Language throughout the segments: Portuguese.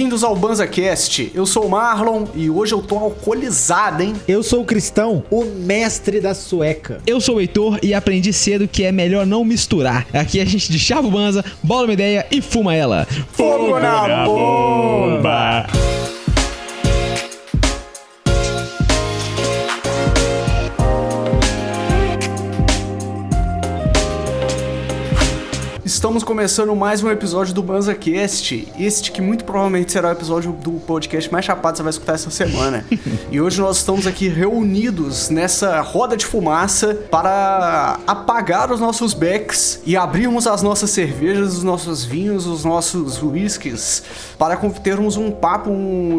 Bem-vindos ao BanzaCast. Eu sou o Marlon e hoje eu tô alcoolizado, hein? Eu sou o Cristão, o mestre da sueca. Eu sou o Heitor e aprendi cedo que é melhor não misturar. Aqui a gente deschava o banza, bola uma ideia e fuma ela. Fogo na bomba! Estamos começando mais um episódio do BanzaCast. Este que muito provavelmente será o episódio do podcast mais chapado que você vai escutar essa semana. E hoje nós estamos aqui reunidos nessa roda de fumaça para apagar os nossos becks e abrirmos as nossas cervejas, os nossos vinhos, os nossos whiskies, para termos um papo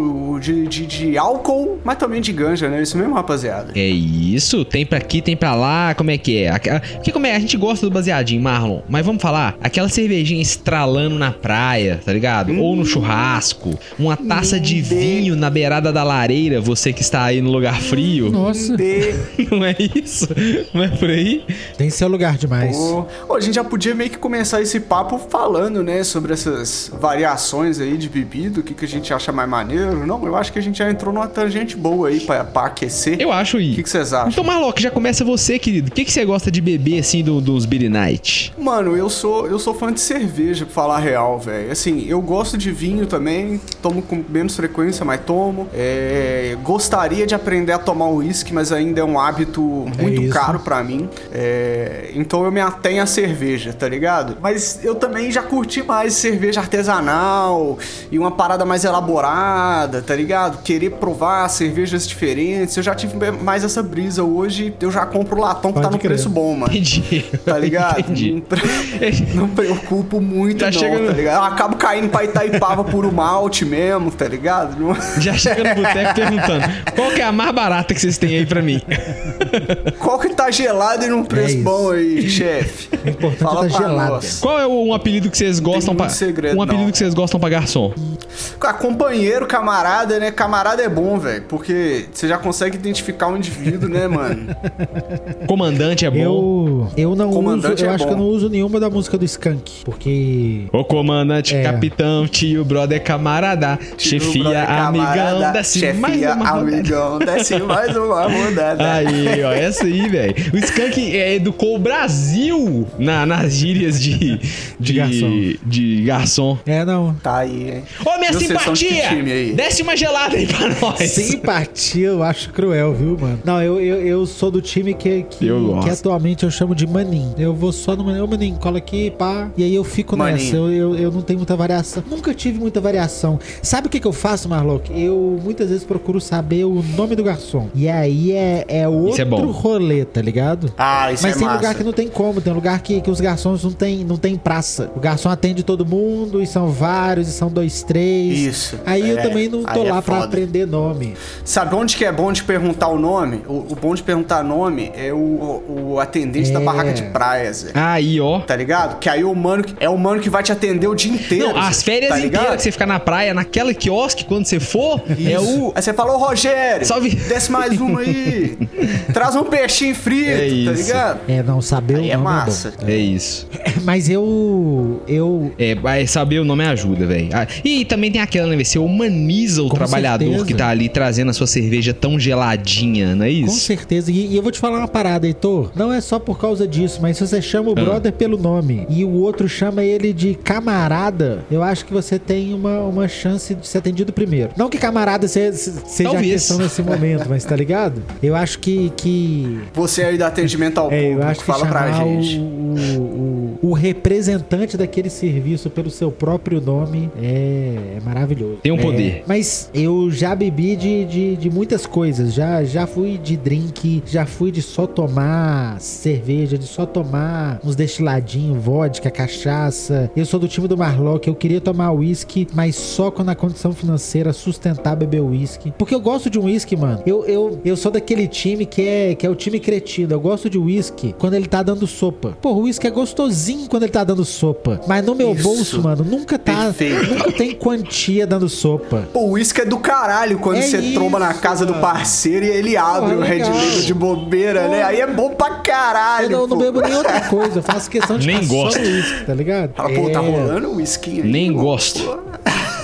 de álcool, mas também de ganja, né? Isso mesmo, rapaziada? É isso, tem pra aqui, tem pra lá, como é que é? Porque como é? A gente gosta do baseadinho, Marlon, mas vamos falar? Aquela cervejinha estralando na praia, tá ligado? Ou no churrasco, uma taça de vinho na beirada da lareira, você que está aí no lugar frio. Nossa. Não é isso? Não é por aí? Tem seu lugar demais. A gente já podia meio que começar esse papo falando, né, sobre essas variações aí de bebida, o que a gente acha mais maneiro. Não, eu acho que a gente já entrou numa tangente boa aí pra aquecer. Eu acho aí. O que vocês acham? Então, Marlon, já começa você, querido. O que você gosta de beber, assim, dos Beer Night? Mano, eu sou fã de cerveja, pra falar a real, velho. Assim, eu gosto de vinho também, tomo com menos frequência, mas tomo. Gostaria de aprender a tomar uísque, mas ainda é um hábito muito caro pra mim. Então eu me atenho à cerveja, tá ligado? Mas eu também já curti mais cerveja artesanal e uma parada mais elaborada, tá ligado? Querer provar cervejas diferentes. Eu já tive mais essa brisa. Hoje eu já compro latão que tá no preço bom, mano. Entendi. Tá ligado? Entendi. Não preocupo muito, tá chegando... tá ligado? Eu acabo caindo pra Itaipava por um malte mesmo, tá ligado? Já chega no boteco perguntando, qual que é a mais barata que vocês têm aí pra mim? Qual que tá gelado e num preço bom aí, chefe? O importante Fala é tá pra gelado. nós. Qual é um apelido que vocês gostam pra... segredo, um apelido que vocês gostam pra garçom? Companheiro, camarada, né? Camarada é bom, velho, porque você já consegue identificar um indivíduo, né, mano? Comandante é bom. Eu não Comandante uso, eu é acho bom. que eu não uso nenhuma da música do Skank, porque... O comandante, capitão, tio, brother, camarada, chefia, amigão, desce mais uma rodada. Amigão, desce mais uma rodada. Aí, ó, essa aí, velho. O Skank educou o Brasil nas gírias de garçom. Não. Tá aí, hein? Ô, minha E vocês são de que simpatia! time aí? Desce uma gelada aí pra nós. Simpatia eu acho cruel, viu, mano? Não, eu sou do time que atualmente eu chamo de maninho. Eu vou só no maninho. Ô, maninho, cola aqui, pá. E aí eu fico nessa. Eu não tenho muita variação. Nunca tive muita variação. Sabe o que eu faço, Marlock? Eu muitas vezes procuro saber o nome do garçom. E aí é outro rolê, tá ligado? Ah, isso Mas é tem massa. lugar que não tem como. Tem lugar que os garçons não tem praça. O garçom atende todo mundo e são vários, e são 2, 3. Isso. Aí eu também não tô lá pra foda. aprender nome. Sabe onde que é bom de perguntar o nome? O bom de perguntar nome é o atendente da barraca de praia, Zé. Aí, ó. Tá ligado? Que aí o mano que vai te atender o dia inteiro. Não, as férias tá inteiras que você fica na praia, naquela quiosque, quando você for, é o... Aí você fala, ô Rogério, Salve. desce mais uma aí. Traz um peixinho frito, É tá isso. ligado? Não saber Aí o é nome massa. é bom. É isso. Mas eu... Saber o nome ajuda, velho. E também tem aquela, né, velho? Você humaniza o Com trabalhador certeza. que tá ali trazendo a sua cerveja tão geladinha, não é Com isso? certeza. E eu vou te falar uma parada, Heitor. Não é só por causa disso, mas se você chama o brother pelo nome e o outro chama ele de camarada, eu acho que você tem uma chance de ser atendido primeiro. Não que camarada seja a questão nesse momento, mas tá ligado? Eu acho que... Você aí dá atendimento ao eu público, acho que fala pra chamar gente. o representante daquele serviço pelo seu próprio nome é maravilhoso. Tem um poder. Mas eu já bebi de muitas coisas. Já fui de drink, já fui de só tomar cerveja, de só tomar uns destiladinhos, vodka, cachaça. Eu sou do time do Marlock, eu queria tomar uísque, mas só quando a condição financeira sustentar beber uísque. Porque eu gosto de um uísque, mano. Eu sou daquele time que é o time cretino. Eu gosto de uísque quando ele tá dando sopa. Pô, o uísque é gostosinho quando ele tá dando sopa. Mas no meu bolso, mano, nunca tá. Perfeito. Nunca tem quantia dando sopa. Pô, o uísque é do caralho quando você tromba na casa do parceiro e ele abre o Red Label de bobeira, né? Aí é bom pra caralho. Eu não bebo nem outra coisa. Eu faço questão de Nem ficar gosto. só no uísque, tá ligado? Fala, pô, tá rolando o uísque aí. Nem pô. gosto.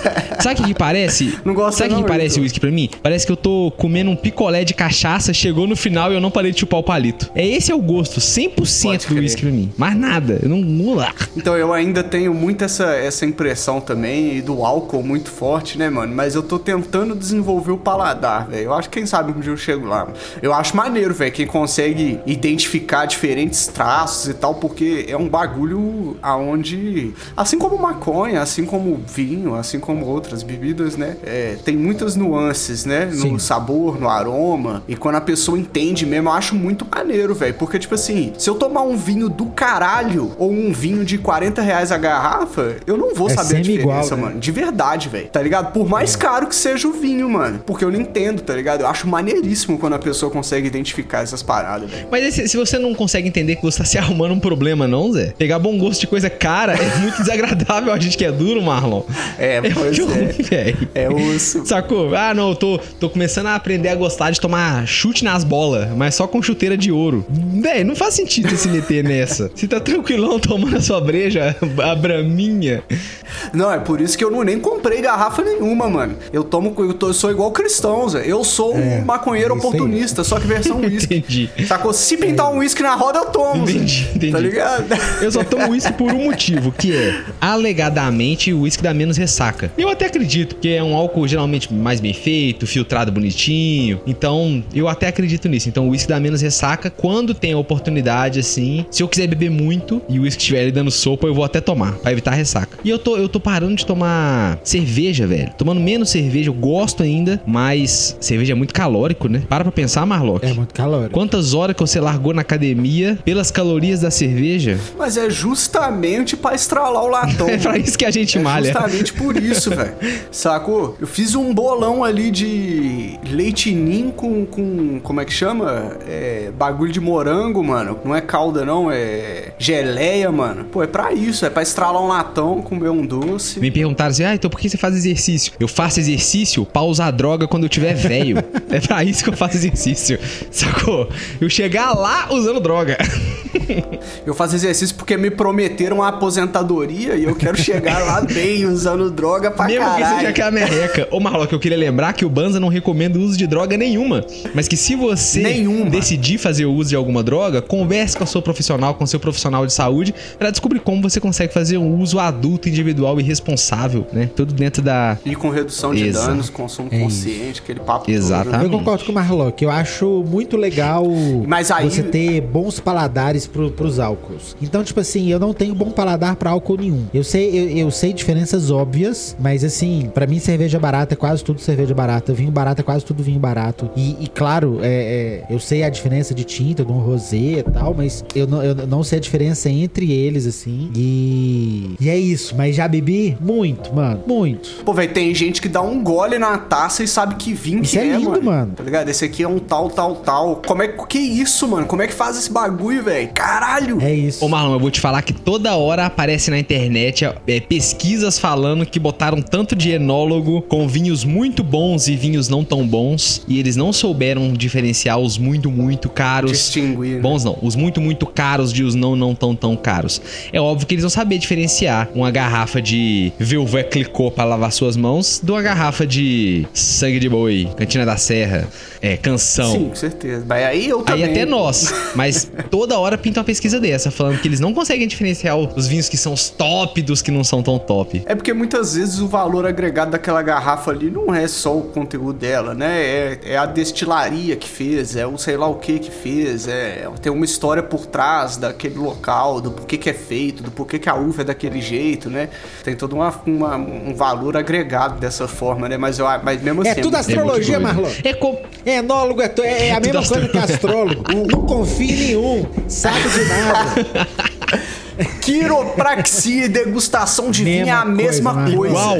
Sabe o que parece? Não gosto. Sabe o que parece Heitor? o uísque pra mim? Parece que eu tô comendo um picolé de cachaça, chegou no final e eu não parei de chupar o palito. Esse é o gosto, 100% do uísque pra mim. Mais nada, eu não... Então eu ainda tenho muito essa impressão também, e do álcool muito forte, né, mano? Mas eu tô tentando desenvolver o paladar, velho. Eu acho que quem sabe um dia eu chego lá. Eu acho maneiro, velho, quem consegue identificar diferentes traços e tal, porque é um bagulho aonde, assim como maconha, assim como vinho, assim como outras bebidas, né? Tem muitas nuances, né? No sabor, no aroma. E quando a pessoa entende mesmo, eu acho muito maneiro, velho. Porque, tipo assim, se eu tomar um vinho do caralho ou um vinho de R$40 a garrafa, eu não vou saber a diferença, mano. De verdade, velho. Tá ligado? Por mais caro que seja o vinho, mano. Porque eu não entendo, tá ligado? Eu acho maneiríssimo quando a pessoa consegue identificar essas paradas, velho. Mas se você não consegue entender que você tá se arrumando um problema, não, Zé? Pegar bom gosto de coisa cara é muito desagradável a gente que é duro, Marlon. Pois ruim, velho. É osso. Sacou? Ah, não, eu tô começando a aprender a gostar de tomar chute nas bolas, mas só com chuteira de ouro. Véi, não faz sentido você se meter nessa. Você tá tranquilão tomando a sua breja, a braminha. Não, é por isso que eu nem comprei garrafa nenhuma, mano. Eu sou igual cristão, Zé. Eu sou um maconheiro oportunista, só que versão uísque. Entendi. Sacou? Se pintar um uísque na roda, eu tomo. Entendi. Tá ligado? Eu só tomo uísque por um motivo, que é, alegadamente, o uísque dá menos ressaca. Eu até acredito, porque é um álcool geralmente mais bem feito, filtrado bonitinho. Então, eu até acredito nisso. Então, o uísque dá menos ressaca quando tem a oportunidade, assim. Se eu quiser beber muito e o uísque estiver ali dando sopa, eu vou até tomar, pra evitar a ressaca. E eu tô parando de tomar cerveja, velho. Tomando menos cerveja, eu gosto ainda, mas cerveja é muito calórico, né? Para pra pensar, Marlock. É muito calórico. Quantas horas que você largou na academia pelas calorias da cerveja? Mas é justamente pra estralar o latão. É pra isso que a gente malha. Justamente por isso, velho. Sacou? Eu fiz um bolão ali de leite ninho com como é que chama? Bagulho de morango, mano. Não é calda, não. É geleia, mano. Pô, é pra isso. É pra estralar um latão, comer um doce. Me perguntaram assim, então por que você faz exercício? Eu faço exercício pra usar droga quando eu tiver velho. É pra isso que eu faço exercício. Sacou? Eu chegar lá usando droga. Eu faço exercício porque me prometeram uma aposentadoria e eu quero chegar lá bem usando droga pra mesmo caralho. Mesmo que seja que a merreca. Ô, Marlock, eu queria lembrar que o Banza não recomenda o uso de droga nenhuma. Mas que se você decidir fazer o uso de alguma droga, converse com a sua profissional, com o seu profissional de saúde, pra descobrir como você consegue fazer um uso adulto, individual e responsável, né? Tudo dentro da... E com redução de danos, consumo consciente, aquele papo. Exatamente. Todo, né? Eu concordo com o Marlock. Eu acho muito legal você ter bons paladares pros álcools. Então, tipo assim, eu não tenho bom paladar pra álcool nenhum. Eu sei diferenças óbvias, mas assim, pra mim cerveja barata é quase tudo cerveja barata. Vinho barato é quase tudo vinho barato. E claro, eu sei a diferença de tinta, de um rosé e tal, mas eu não sei a diferença entre eles, assim. E é isso. Mas já bebi muito, mano. Muito. Pô, velho, tem gente que dá um gole na taça e sabe que vinho isso que é lindo, mano. Tá ligado? Esse aqui é um tal. Que isso, mano? Como é que faz esse bagulho, velho? Caralho! É isso. Ô, Marlon, eu vou te falar que toda hora aparece na internet pesquisas falando que botaram tanto de enólogo com vinhos muito bons e vinhos não tão bons, e eles não souberam diferenciar os muito, muito caros. Distinguir. Bons não. Os muito, muito caros de os não tão caros. É óbvio que eles vão saber diferenciar uma garrafa de Velvet Clicquot pra lavar suas mãos de uma garrafa de sangue de boi, Cantina da Serra, Canção. Sim, com certeza. Mas aí eu também. Aí até nós. Mas toda hora pinta uma pesquisa dessa, falando que eles não conseguem diferenciar os vinhos que são os top dos que não são tão top. É porque muitas vezes o valor agregado daquela garrafa ali não é só o conteúdo dela, né? É a destilaria que fez, é o sei lá o que fez, tem uma história por trás daquele local, do porquê que é feito, do porquê que a uva é daquele jeito, né? Tem todo um valor agregado dessa forma, né? Mas mesmo assim... É tudo astrologia, Marlon. Enólogo é a mesma coisa que astrólogo. Não confia em nenhum, sabe de nada. Quiropraxia e degustação de vinho é a mesma coisa. Uau!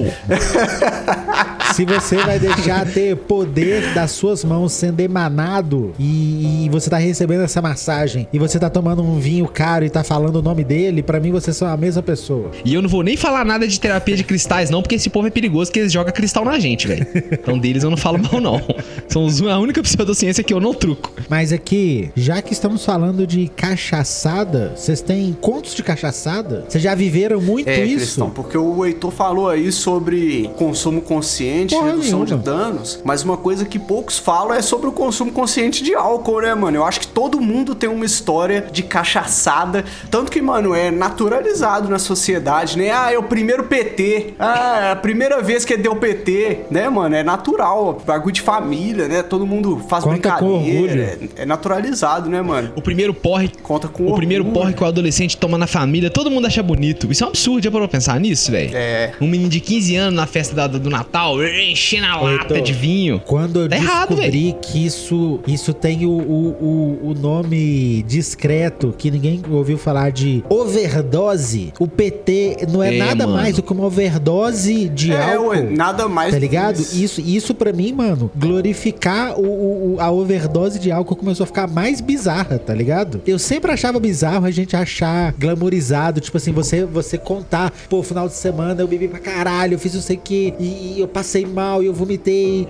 Se você vai deixar ter poder das suas mãos sendo emanado e você tá recebendo essa massagem e você tá tomando um vinho caro e tá falando o nome dele, pra mim vocês são a mesma pessoa. E eu não vou nem falar nada de terapia de cristais não, porque esse povo é perigoso que eles jogam cristal na gente, velho. Então deles eu não falo mal não. São a única pseudociência que eu não truco. Mas aqui, já que estamos falando de cachaçada, vocês têm contos de de cachaçada? Vocês já viveram muito isso? Cristão, porque o Heitor falou aí sobre consumo consciente, redução de danos, mas uma coisa que poucos falam é sobre o consumo consciente de álcool, né, mano? Eu acho que todo mundo tem uma história de cachaçada, tanto que, mano, é naturalizado na sociedade, né? É o primeiro PT, é a primeira vez que deu PT, né, mano? É natural, bagulho de família, né? Todo mundo faz brincadeira, é naturalizado, né, mano? O primeiro porre, conta com o primeiro porre que o adolescente toma na família, todo mundo acha bonito. Isso é um absurdo, já parou pra pensar nisso, velho? Um menino de 15 anos na festa do Natal, enchendo a lata de vinho. Quando eu descobri que isso tem o nome discreto, que ninguém ouviu falar de overdose, o PT não é nada mais do que uma overdose de álcool. Nada mais. Tá ligado? Isso pra mim, mano, glorificar a overdose de álcool começou a ficar mais bizarra, tá ligado? Eu sempre achava bizarro a gente achar glamourizado, tipo assim, você contar, pô, final de semana eu bebi pra caralho, eu fiz não sei o que, e eu passei mal, e eu vomitei,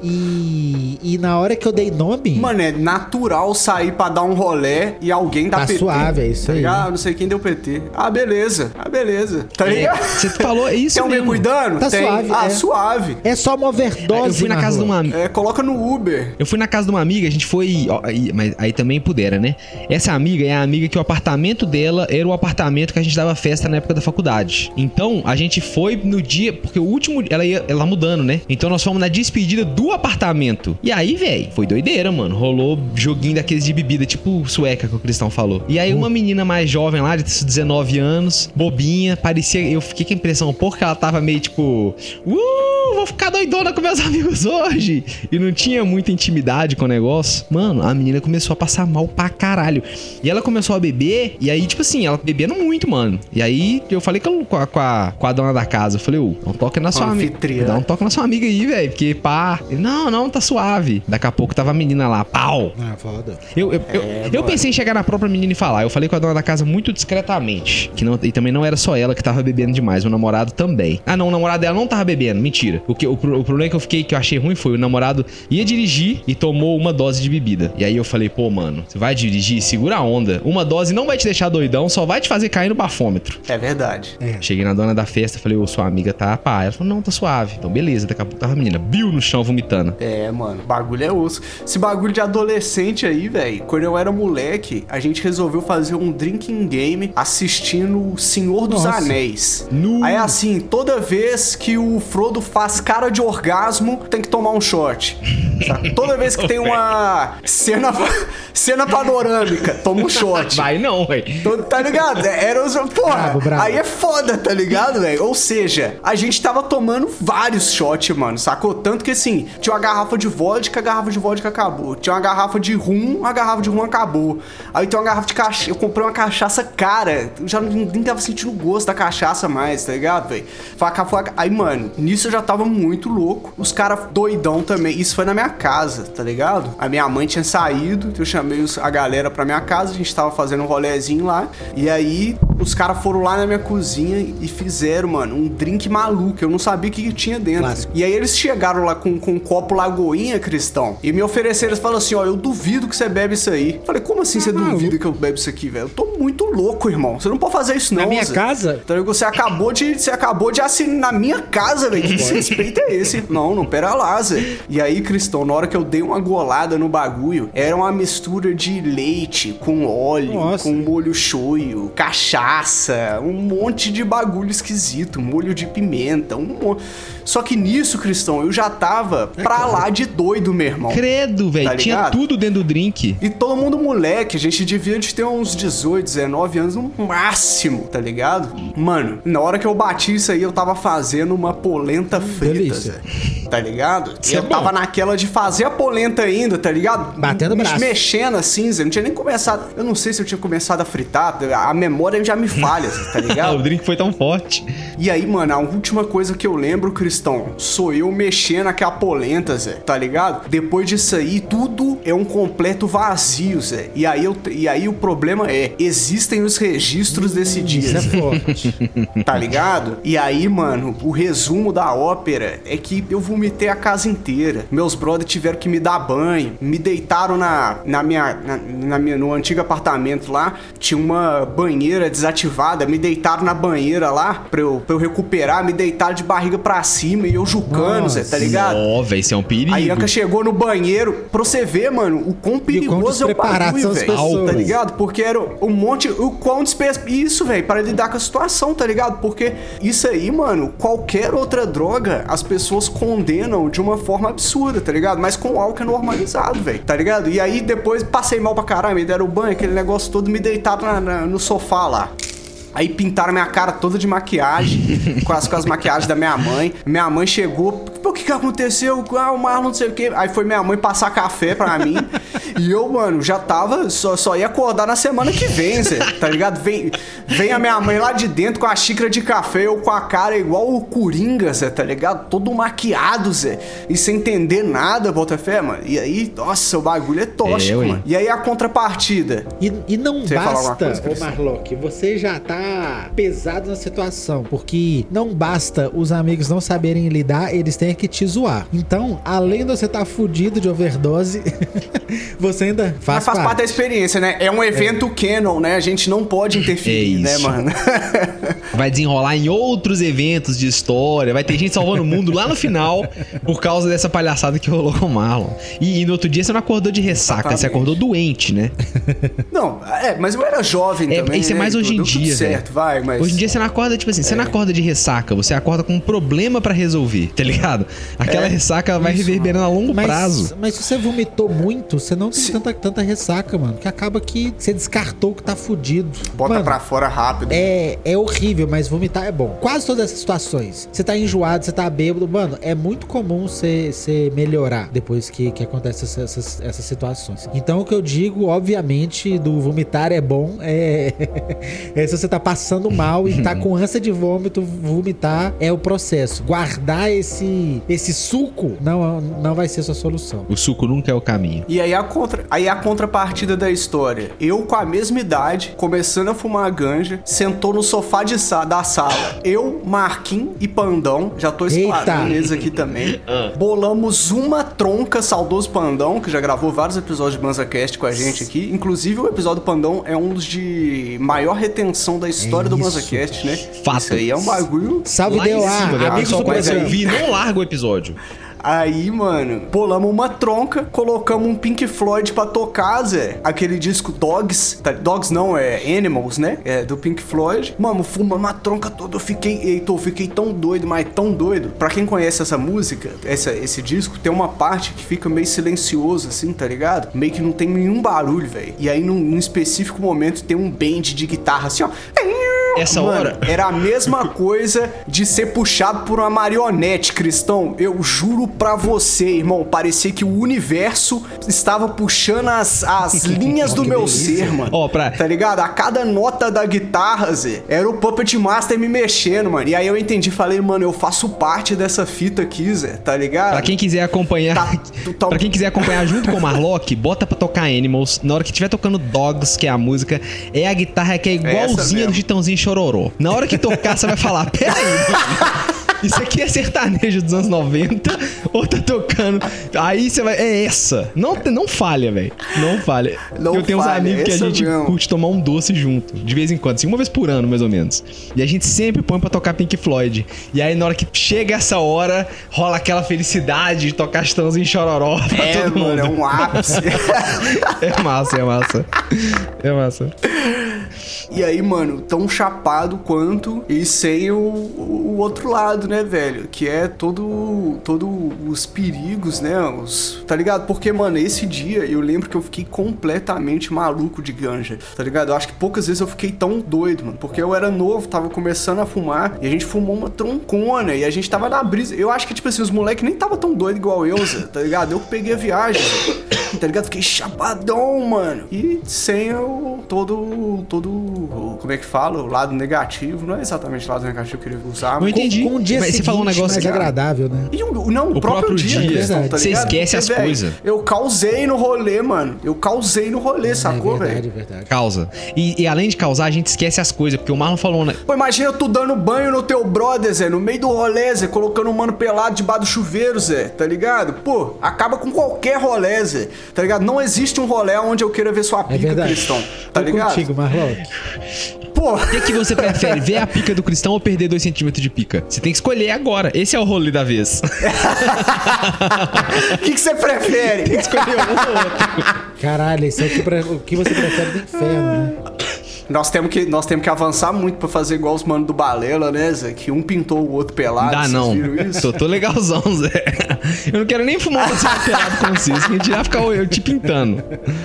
e na hora que eu dei nome... Mano, é natural sair pra dar um rolê e alguém dá PT. Tá suave, é isso aí. Não sei quem deu PT. Beleza. Tá ligado? Você falou isso mesmo. Tem alguém cuidando? Tá suave. Suave. É só uma overdose, eu fui na casa de uma... coloca no Uber. Eu fui na casa de uma amiga, a gente foi... mas aí também pudera, né? Essa amiga é a amiga que o apartamento dela era o apartamento que a gente dava festa na época da faculdade. Então, a gente foi no dia... Porque o último... Ela mudando, né? Então, nós fomos na despedida do apartamento. E aí, velho, foi doideira, mano. Rolou joguinho daqueles de bebida, tipo sueca, que o Cristão falou. E aí, uma menina mais jovem lá, de 19 anos, bobinha, parecia... Eu fiquei com a impressão, porque ela tava meio tipo... Vou ficar doidona com meus amigos hoje. E não tinha muita intimidade com o negócio. Mano, a menina começou a passar mal pra caralho. E ela começou a beber. E aí, tipo assim, ela bebendo muito, mano. E aí, eu falei com a dona da casa. Eu falei, dá um toque na sua amiga. Dá um toque na sua amiga aí, velho. Porque, pá. Ele, não, tá suave. Daqui a pouco tava a menina lá, pau. Foda. Eu pensei em chegar na própria menina e falar. Eu falei com a dona da casa muito discretamente. E também não era só ela que tava bebendo demais. O namorado também. Não, o namorado dela não tava bebendo. Mentira. O problema que eu achei ruim foi o namorado ia dirigir e tomou uma dose de bebida. E aí eu falei, pô, mano, você vai dirigir? Segura a onda. Uma dose não vai te deixar doidão, só vai te fazer cair no bafômetro. É verdade. Cheguei na dona da festa, falei, sua amiga tá pá. Ela falou, não, tá suave. Então beleza, daqui a pouco tava a menina Bill no chão vomitando. Mano, bagulho é osso. Esse bagulho de adolescente aí, velho, quando eu era moleque, a gente resolveu fazer um drinking game assistindo O Senhor dos Anéis. Aí assim, toda vez que o Frodo faz cara de orgasmo, tem que tomar um shot. Sabe? Toda vez que tem uma cena panorâmica, toma um shot. Vai não, velho. Tá ligado? Era os... Porra, bravo. Aí é foda, tá ligado, velho? Ou seja, a gente tava tomando vários shots, mano, sacou? Tanto que assim, tinha uma garrafa de vodka, a garrafa de vodka acabou. Tinha uma garrafa de rum, a garrafa de rum acabou. Aí tem uma garrafa de cachaça. Eu comprei uma cachaça cara. Já nem tava sentindo o gosto da cachaça mais, tá ligado, velho? Aí, mano, nisso eu já tava muito louco. Os caras doidão também. Isso foi na minha casa, tá ligado? A minha mãe tinha saído, eu chamei a galera pra minha casa, a gente tava fazendo um rolezinho lá. E aí, os caras foram lá na minha cozinha e fizeram, mano, um drink maluco. Eu não sabia o que tinha dentro. Clássico. E aí eles chegaram lá com um copo Lagoinha, Cristão, e me ofereceram, eles falaram assim, eu duvido que você bebe isso aí. Falei, como assim você duvida que eu bebo isso aqui, velho? Eu tô muito louco, irmão. Você não pode fazer isso, não. Na minha casa? Então, você acabou de assinar na minha casa, velho. Que desrespeito é esse? Não, pera lá, Zé. E aí, Cristão, na hora que eu dei uma golada no bagulho, era uma mistura de leite com óleo, com molho shoyu, cachaça, um monte de bagulho esquisito, molho de pimenta, Só que nisso, Cristão, eu já tava pra lá de doido, meu irmão. Credo, velho. Tá, tinha tudo dentro do drink. E todo mundo moleque, a gente devia de ter uns 18, 19 anos no máximo, tá ligado? Mano, na hora que eu bati isso aí, eu tava fazendo uma polenta frita, Zé. Tá ligado? E eu tava naquela de fazer a polenta ainda, tá ligado? Batendo braço. Mexendo assim, Zé. Não tinha nem começado. Eu não sei se eu tinha começado a fritar. A memória já me falha, tá ligado? O drink foi tão forte. E aí, mano, a última coisa que eu lembro, Cristão, sou eu mexendo aquela polenta, Zé. Tá ligado? Depois disso aí, tudo é um completo vazio, Zé. E E aí o problema existem os registros desse dia. Isso é forte. Tá ligado? E aí, mano, o resumo da ópera é que eu vomitei a casa inteira. Meus brothers tiveram que me dar banho. Me deitaram no antigo apartamento lá. Tinha uma banheira desativada. Me deitaram na banheira lá pra eu recuperar. Me deitaram de barriga pra cima e eu jucando, Zé, tá ligado? Ó, velho, isso é um perigo. Aí a Anca chegou no banheiro pra você ver, mano, o quão perigoso é o bagulho, velho. Tá ligado? Porque era um monte... O quão isso, velho, para lidar com a situação, tá ligado? Porque isso aí, mano, qualquer outra droga, as pessoas condenam de uma forma absurda, tá ligado? Mas com álcool é normalizado, velho, tá ligado? E aí depois passei mal pra caralho, me deram banho, aquele negócio todo, me deitaram no sofá lá. Aí pintaram minha cara toda de maquiagem, com as maquiagens da minha mãe. Minha mãe chegou, o que aconteceu? Ah, o Marlon não sei o quê. Aí foi minha mãe passar café pra mim. E eu, mano, já tava, só ia acordar na semana que vem, Zé, tá ligado? Vem a minha mãe lá de dentro com a xícara de café, eu com a cara igual o Coringa, Zé, tá ligado? Todo maquiado, Zé. E sem entender nada, Botafé, mano. E aí, nossa, o bagulho é tóxico, mano. E aí a contrapartida. E não basta, ô Marlock, você já tá pesado na situação, porque não basta os amigos não saberem lidar, eles têm que te zoar. Então, além de você estar fudido de overdose, você ainda faz parte da experiência, né? É um evento canon, né? A gente não pode interferir, né, mano? Vai desenrolar em outros eventos de história, vai ter gente salvando o mundo lá no final por causa dessa palhaçada que rolou com o Marlon. E no outro dia você não acordou de ressaca, exatamente. Você acordou doente, né? Não, mas eu era jovem também, isso é mais hoje em dia, velho. Mas... Hoje em dia você não acorda, tipo assim, você não acorda de ressaca, você acorda com um problema pra resolver, tá ligado? Aquela ressaca vai reverberando a longo prazo. Mas se você vomitou muito, você não tem tanta ressaca, mano, que acaba que você descartou que tá fudido. Bota pra fora rápido. É horrível, mas vomitar é bom. Quase todas essas situações, você tá enjoado, você tá bêbado, mano, é muito comum você melhorar depois que acontece essas situações. Então o que eu digo, obviamente, do vomitar é bom, se você tá passando mal e tá com ânsia de vômito, vomitar é o processo. Guardar esse suco não vai ser sua solução. O suco nunca é o caminho. E aí a contrapartida da história. Eu, com a mesma idade, começando a fumar ganja, sentou no sofá da sala. Eu, Marquinhos e Pandão, já tô espalhando eles aqui também. Bolamos uma tronca, saudoso Pandão, que já gravou vários episódios de BanzaCast com a gente aqui. Inclusive, o episódio do Pandão é um dos de maior retenção da história do BanzaCast, né? Fato. Isso aí é um bagulho... Salve, D.O.A. Amigos do Brasil. Não larga o episódio. Aí, mano, pulamos uma tronca, colocamos um Pink Floyd pra tocar, Zé. Aquele disco Dogs. Dogs não, Animals, né? É do Pink Floyd. Mano, fumamos uma tronca toda. Eu fiquei tão doido, mas tão doido. Pra quem conhece essa música, esse disco, tem uma parte que fica meio silencioso, assim, tá ligado? Meio que não tem nenhum barulho, velho. E aí, num específico momento, tem um band de guitarra, assim, ó. Essa hora era a mesma coisa de ser puxado por uma marionete, Cristão. Eu juro pra você, irmão, parecia que o universo estava puxando as linhas do meu ser, mano. Tá ligado? A cada nota da guitarra, Zé, era o Puppet Master me mexendo, mano. E aí eu entendi, falei, mano, eu faço parte dessa fita aqui, Zé, tá ligado? Pra quem quiser acompanhar, pra quem quiser acompanhar junto com o Marlock, bota pra tocar Animals. Na hora que tiver tocando Dogs, que é a música, é a guitarra que é igualzinha do Chitãozinho Chororó. Na hora que tocar, você vai falar, peraí, mano, isso aqui é sertanejo dos anos 90 ou tá tocando... Aí você vai... É essa. Não falha, velho. Não falha. Eu tenho uns amigos que a gente curte tomar um doce junto. De vez em quando. Assim, uma vez por ano, mais ou menos. E a gente sempre põe pra tocar Pink Floyd. E aí, na hora que chega essa hora, rola aquela felicidade de tocar Chitãozinho Chororó pra todo mundo. É um ápice. É massa. É massa. E aí, mano, tão chapado quanto e sem o outro lado, né, velho? Que é todo os perigos, né? Tá ligado? Porque, mano, esse dia eu lembro que eu fiquei completamente maluco de ganja, tá ligado? Eu acho que poucas vezes eu fiquei tão doido, mano. Porque eu era novo, tava começando a fumar e a gente fumou uma troncona e a gente tava na brisa. Eu acho que, tipo assim, os moleques nem tava tão doido igual eu, tá ligado? Eu que peguei a viagem, tá ligado? Fiquei chapadão, mano. E sem o todo, como é que fala? O lado negativo. Não é exatamente o lado negativo que eu queria usar. Eu entendi. Com um dia mas seguinte, você falou um negócio mais agradável, né? E o próprio dia questão, tá você esquece as coisas. Eu causei no rolê, mano. Sacou, velho? Verdade. Causa. E além de causar, a gente esquece as coisas, porque o Marlon falou, né? Pô, imagina tu dando banho no teu brother, Zé, no meio do rolê, Zé, colocando um mano pelado debaixo do chuveiro, Zé, tá ligado? Pô, acaba com qualquer rolê, Zé, tá ligado? Não existe um rolê onde eu queira ver sua pica, Cristão, tá ligado? Contigo, Marlon. Pô. O que você prefere, ver a pica do Cristão ou perder 2 centímetros de pica? Você tem que escolher agora. Esse é o rolê da vez. O que você prefere? Tem que escolher um ou outro. Caralho, isso é o que você prefere do inferno, né? Nós temos que avançar muito pra fazer igual os manos do Balela, né, Zé? Que um pintou o outro pelado. Dá não. Viram isso? Tô legalzão, Zé. Eu não quero nem fumar você pelado com vocês. Que a gente vai ficar eu te pintando.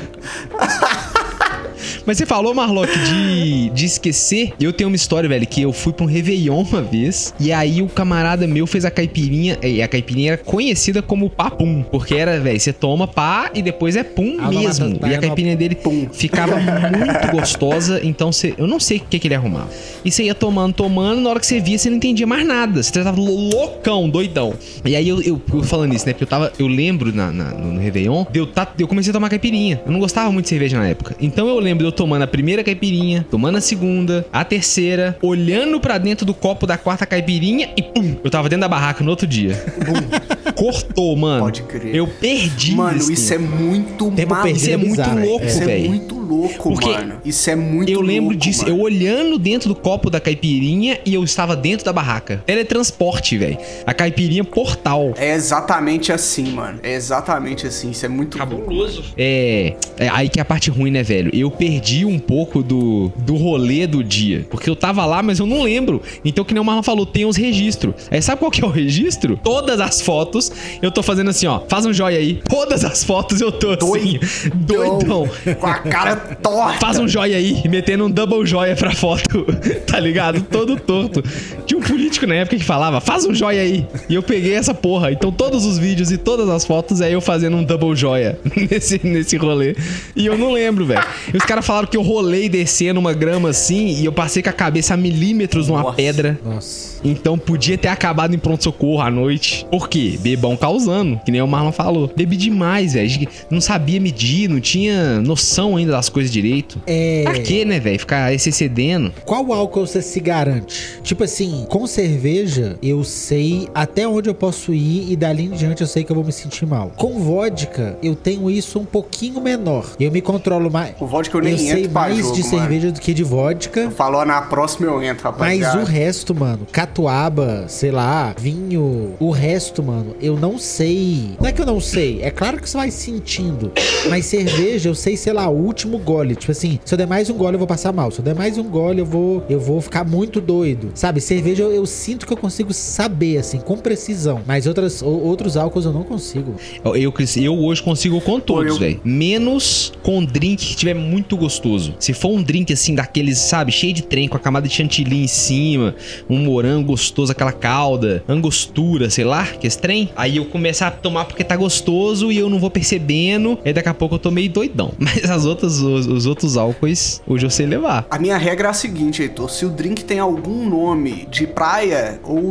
Mas você falou, Marlock, de esquecer. Eu tenho uma história, velho, que eu fui pra um Réveillon uma vez. E aí o camarada meu fez a caipirinha. E a caipirinha era conhecida como papum. Porque era, velho, você toma pá e depois é pum mesmo. E a caipirinha dele ficava muito gostosa. Então eu não sei o que ele arrumava. E você ia tomando. Na hora que você via, você não entendia mais nada. Você tava loucão, doidão. E aí eu falando isso, né? Porque eu lembro no Réveillon, eu comecei a tomar caipirinha. Eu não gostava muito de cerveja na época. Então eu lembro de eu tomando a primeira caipirinha, tomando a segunda, a terceira, olhando pra dentro do copo da quarta caipirinha e pum! Eu tava dentro da barraca no outro dia. Cortou, mano. Pode crer. Eu perdi. Mano, isso é muito maluco. Isso é muito louco, velho. Isso é muito louco, porque mano. Isso é muito louco. Eu lembro disso, mano. eu olhando dentro do copo da caipirinha e eu estava dentro da barraca. Teletransporte, velho. A caipirinha portal. É exatamente assim, mano. É exatamente assim. Isso é muito cabuloso. É aí que é a parte ruim, né, velho? Eu perdi um pouco do rolê do dia. Porque eu tava lá, mas eu não lembro. Então, que nem o Marlon falou, tem os registros. Aí, sabe qual que é o registro? Todas as fotos, eu tô fazendo assim, ó. Faz um joia aí. Todas as fotos eu tô assim, doidão. Com a cara torta. Faz um joia aí, metendo um double joia pra foto. Tá ligado? Todo torto. Tinha um político na época que falava, faz um joia aí. E eu peguei essa porra. Então, todos os vídeos e todas as fotos é eu fazendo um double joia nesse rolê. E eu não lembro, velho. E os caras falaram que eu rolei descendo uma grama assim e eu passei com a cabeça a milímetros numa pedra. Nossa. Então podia ter acabado em pronto-socorro à noite. Por quê? Bebão causando, que nem o Marlon falou. Bebi demais, velho. Não sabia medir, não tinha noção ainda das coisas direito. Pra quê, né, velho? Ficar se excedendo. Qual álcool você se garante? Tipo assim, com cerveja, eu sei até onde eu posso ir e dali em diante eu sei que eu vou me sentir mal. Com vodka, eu tenho isso um pouquinho menor. Eu me controlo mais. O vodka eu nem entro sei mais jogo, de cerveja do que de vodka. Falou na próxima eu entro, rapaziada. Mas o resto, mano, catuaba, sei lá, vinho, o resto, mano, eu não sei. Não é que eu não sei, é claro que você vai sentindo. Mas cerveja, eu sei, sei lá, o último gole. Tipo assim, se eu der mais um gole, eu vou passar mal. Se eu der mais um gole, eu vou ficar muito doido. Sabe, cerveja eu sinto que eu consigo saber, assim, com precisão. Mas outros álcools eu não consigo. Eu hoje consigo com todos, velho. Menos com drink que tiver muito gostoso. Se for um drink assim, daqueles, sabe, cheio de trem, com a camada de chantilly em cima, um morango gostoso, aquela calda, angostura, sei lá, que esse trem. Aí eu começo a tomar porque tá gostoso e eu não vou percebendo. E daqui a pouco eu tô meio doidão. Mas os outros álcoois, hoje eu sei levar. A minha regra é a seguinte, Heitor. Se o drink tem algum nome de praia ou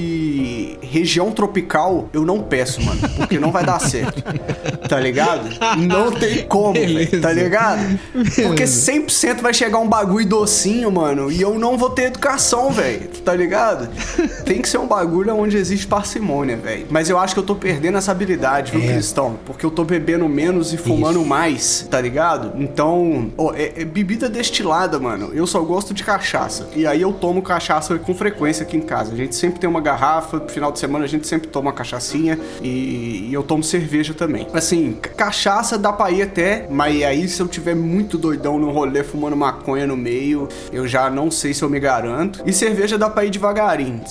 de região tropical, eu não peço, mano. Porque não vai dar certo. Tá ligado? Não tem como, véio, tá ligado? Porque 100% vai chegar um bagulho docinho, mano, e eu não vou ter educação, velho. Tá ligado? Tem que ser um bagulho onde existe parcimônia, velho. Mas eu acho que eu tô perdendo essa habilidade, viu, Cristão? Porque eu tô bebendo menos e fumando mais, tá ligado? Então, bebida destilada, mano. Eu só gosto de cachaça. E aí eu tomo cachaça com frequência aqui em casa. A gente sempre tem uma garrafa, no final de semana a gente sempre toma uma cachaçinha e eu tomo cerveja também. Assim, cachaça dá pra ir até, mas aí se eu tiver muito doidão no rolê fumando maconha no meio, eu já não sei se eu me garanto. E cerveja dá pra ir devagarinho.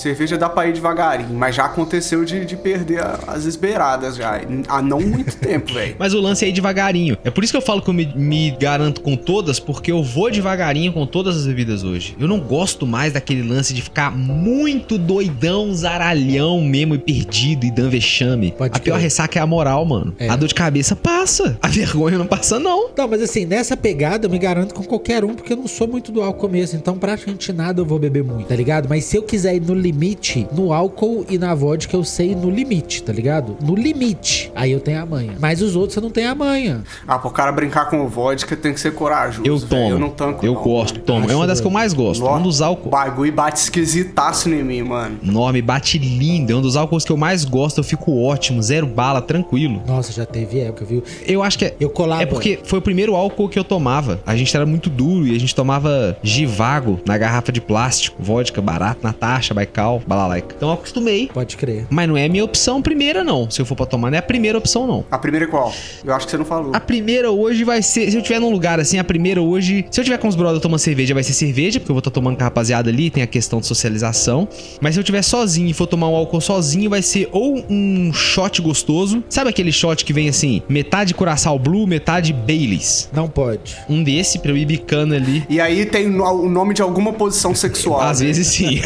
Mas já aconteceu de perder as esbeiradas já. Há não muito tempo, velho. Mas o lance é ir devagarinho. É por isso que eu falo que eu me me garanto com todas porque eu vou devagarinho com todas as bebidas hoje. Eu não gosto mais daquele lance de ficar muito doidão, zaralhão mesmo e perdido e dando vexame. A pior ressaca é a moral, mano. A dor de cabeça passa. A vergonha não passa, não. Não, mas assim, nessa pegada eu me garanto com qualquer um, porque eu não sou muito do álcool mesmo, então praticamente nada eu vou beber muito, tá ligado? Mas se eu quiser ir no limite, no álcool e na vodka eu sei ir no limite, tá ligado? No limite, aí eu tenho a manha. Mas os outros eu não tenho a manha. Pro cara brincar com vodka tem que ser corajoso. Eu tomo. Véio. Eu não tanco, eu não, gosto, mano. tomo. É uma das que eu mais gosto. Um dos álcool. O bagulho bate esquisitaço em mim, mano. Nome, bate lindo. É um dos álcools que eu mais gosto. Eu fico ótimo, zero bala, tranquilo. Nossa, já teve época, viu? Eu acho que é. Eu colava. É porque foi o primeiro álcool que eu tomava. A gente era muito duro e a gente tomava Givago na garrafa de plástico. Vodka barato, Natasha, Baikal, Balalaica. Então eu acostumei. Pode crer. Mas não é a minha opção primeira, não. Se eu for pra tomar, não é a primeira opção, não. A primeira é qual? Eu acho que você não falou. A primeira hoje vai ser... Se eu tiver num lugar assim, a primeira hoje... Se eu tiver com os brothers tomando cerveja, vai ser cerveja, porque eu vou estar tomando com a rapaziada ali, tem a questão de socialização. Mas se eu tiver sozinho e for tomar um álcool sozinho, vai ser ou um shot gostoso. Sabe aquele shot que vem assim, metade Curaçao Blue, metade Baileys? Não pode. Um desse pra eu ir bicando ali. E aí tem o nome de alguma posição sexual. Às vezes sim.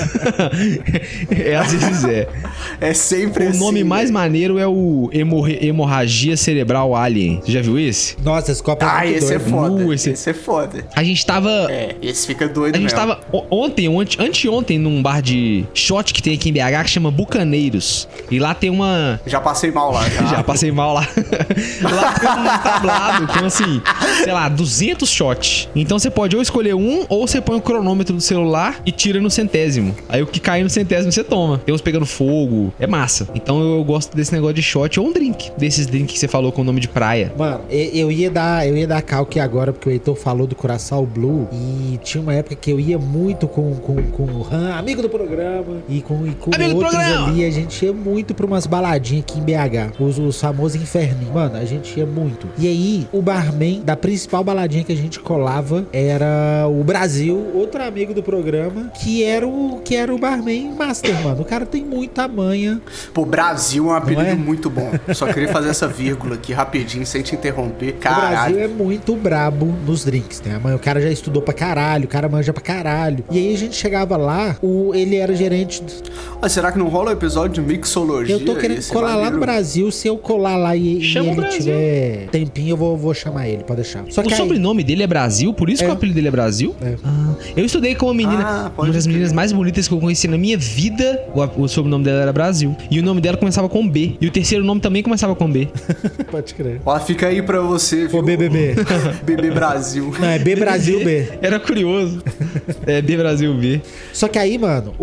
Às vezes é. É sempre assim. O nome mais maneiro é o Hemorragia Cerebral Alien. Você já viu esse? Nossa, esse copo é muito esse doido. é foda. Esse é foda. A gente tava... esse fica doido A gente mesmo. tava anteontem num bar de shot que tem aqui em BH que chama Bucaneiros. E lá tem uma... Já passei mal lá. Já passei mal lá. Lá tem um tablado com assim, sei lá, 200 shots. Então você pode ou escolher um, ou você põe o cronômetro do celular e tira no centésimo. Aí o que cair no centésimo você toma. Tem uns pegando fogo. É massa. Então eu gosto desse negócio de shot ou um drink. Desses drinks que você falou com o nome de praia. Mano, eu ia dar calque agora, porque o Heitor falou do Curaçao Blue. E tinha uma época que eu ia muito com o Han, amigo do programa. E com outros ali. A gente ia muito pra umas baladinhas aqui em BH. Os famosos inferninhos. Mano, a gente ia muito. E aí, o barman da principal baladinha que a gente colava era o Brasil, outro amigo do programa, que era o barman master, mano. O cara tem muita manha. Pô, Brasil é um apelido muito bom. Só queria fazer essa vírgula aqui rapidinho, sem te interromper. Caralho. O Brasil é muito brabo nos drinks, né? O cara já estudou pra caralho, o cara manja pra caralho. E aí a gente chegava lá, ele era gerente... Será que não rola o episódio de mixologia? Eu tô querendo colar lá no Brasil. Se eu colar lá e ele tiver tempinho, eu vou chamar ele, pode deixar. Só que o sobrenome dele é Brasil, por isso que o apelido dele é Brasil? É. Eu estudei com uma menina, uma das meninas mais bonitas que eu conheci na minha vida, o sobrenome dela era Brasil. E o nome dela começava com B. E o terceiro nome também começava com B. Pode crer. Ó, fica aí pra você, viu? Ô, BBB. BB Brasil. Não, é B Brasil B. Era curioso. É B Brasil B. Só que aí, mano,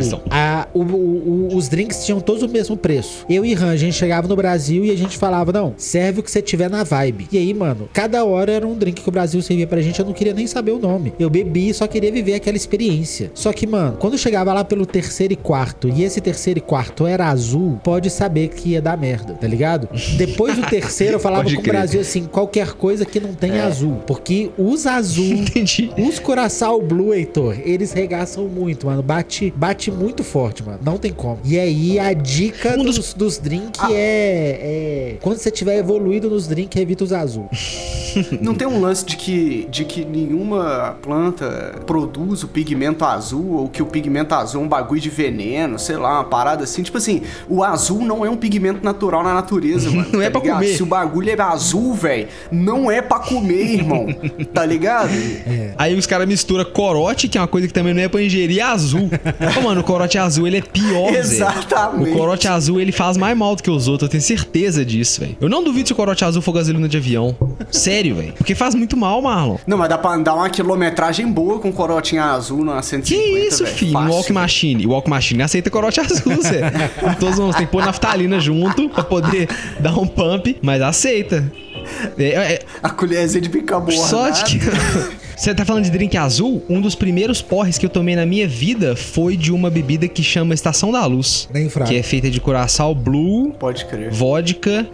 os drinks tinham todos o mesmo preço. Eu e Han, a gente chegava no Brasil e a gente falava, não, serve o que você tiver na vibe. E aí, mano, cada hora era um drink que o Brasil servia pra gente, eu não queria nem saber o nome. Eu bebi e só queria viver aquela experiência. Só que, mano, quando eu chegava lá pelo terceiro e quarto, e esse terceiro e quarto era azul, pode saber que ia dar merda, tá ligado? Depois do terceiro, eu falava com o Brasil assim, qualquer coisa que não tenha azul. Porque os azul, os Curaçao Blue, Heitor, eles regaçam muito, mano. Bate muito forte, mano. Não tem como. E aí, a dica dos drinks é... Quando você tiver evoluído nos drinks, evita os azul. Não tem um lance de que nenhuma planta produz o pigmento azul, ou que o pigmento azul é um bagulho de veneno, sei lá, uma parada assim. Tipo assim, o azul não é um pigmento natural na natureza, mano. Não é pra comer. Se o bagulho é azul, velho, não é pra comer, irmão. Tá ligado? Aí os caras misturam corote, que é uma coisa que também não é pra ingerir, azul. Ô, mano, o corote azul, ele é pior, velho. Exatamente. O corote azul, ele faz mais mal do que os outros, eu tenho certeza disso, velho. Eu não duvido se o corote azul for gasolina de avião. Sério, velho. Porque faz muito mal, Marlon. Não, mas dá pra andar uma quilometragem boa com corotinha azul na 150, que isso, véio. filho? Fácil. O Walk Machine. O Walk Machine aceita corote azul, Zé. Todos nós tem que pôr naftalina junto pra poder dar um pump, mas aceita. A colherzinha de bicarbonato. Sorte que... Você tá falando de drink azul? Um dos primeiros porres que eu tomei na minha vida foi de uma bebida que chama Estação da Luz. Nem fraco. Que é feita de Curaçao Blue, Pode crer. vodka,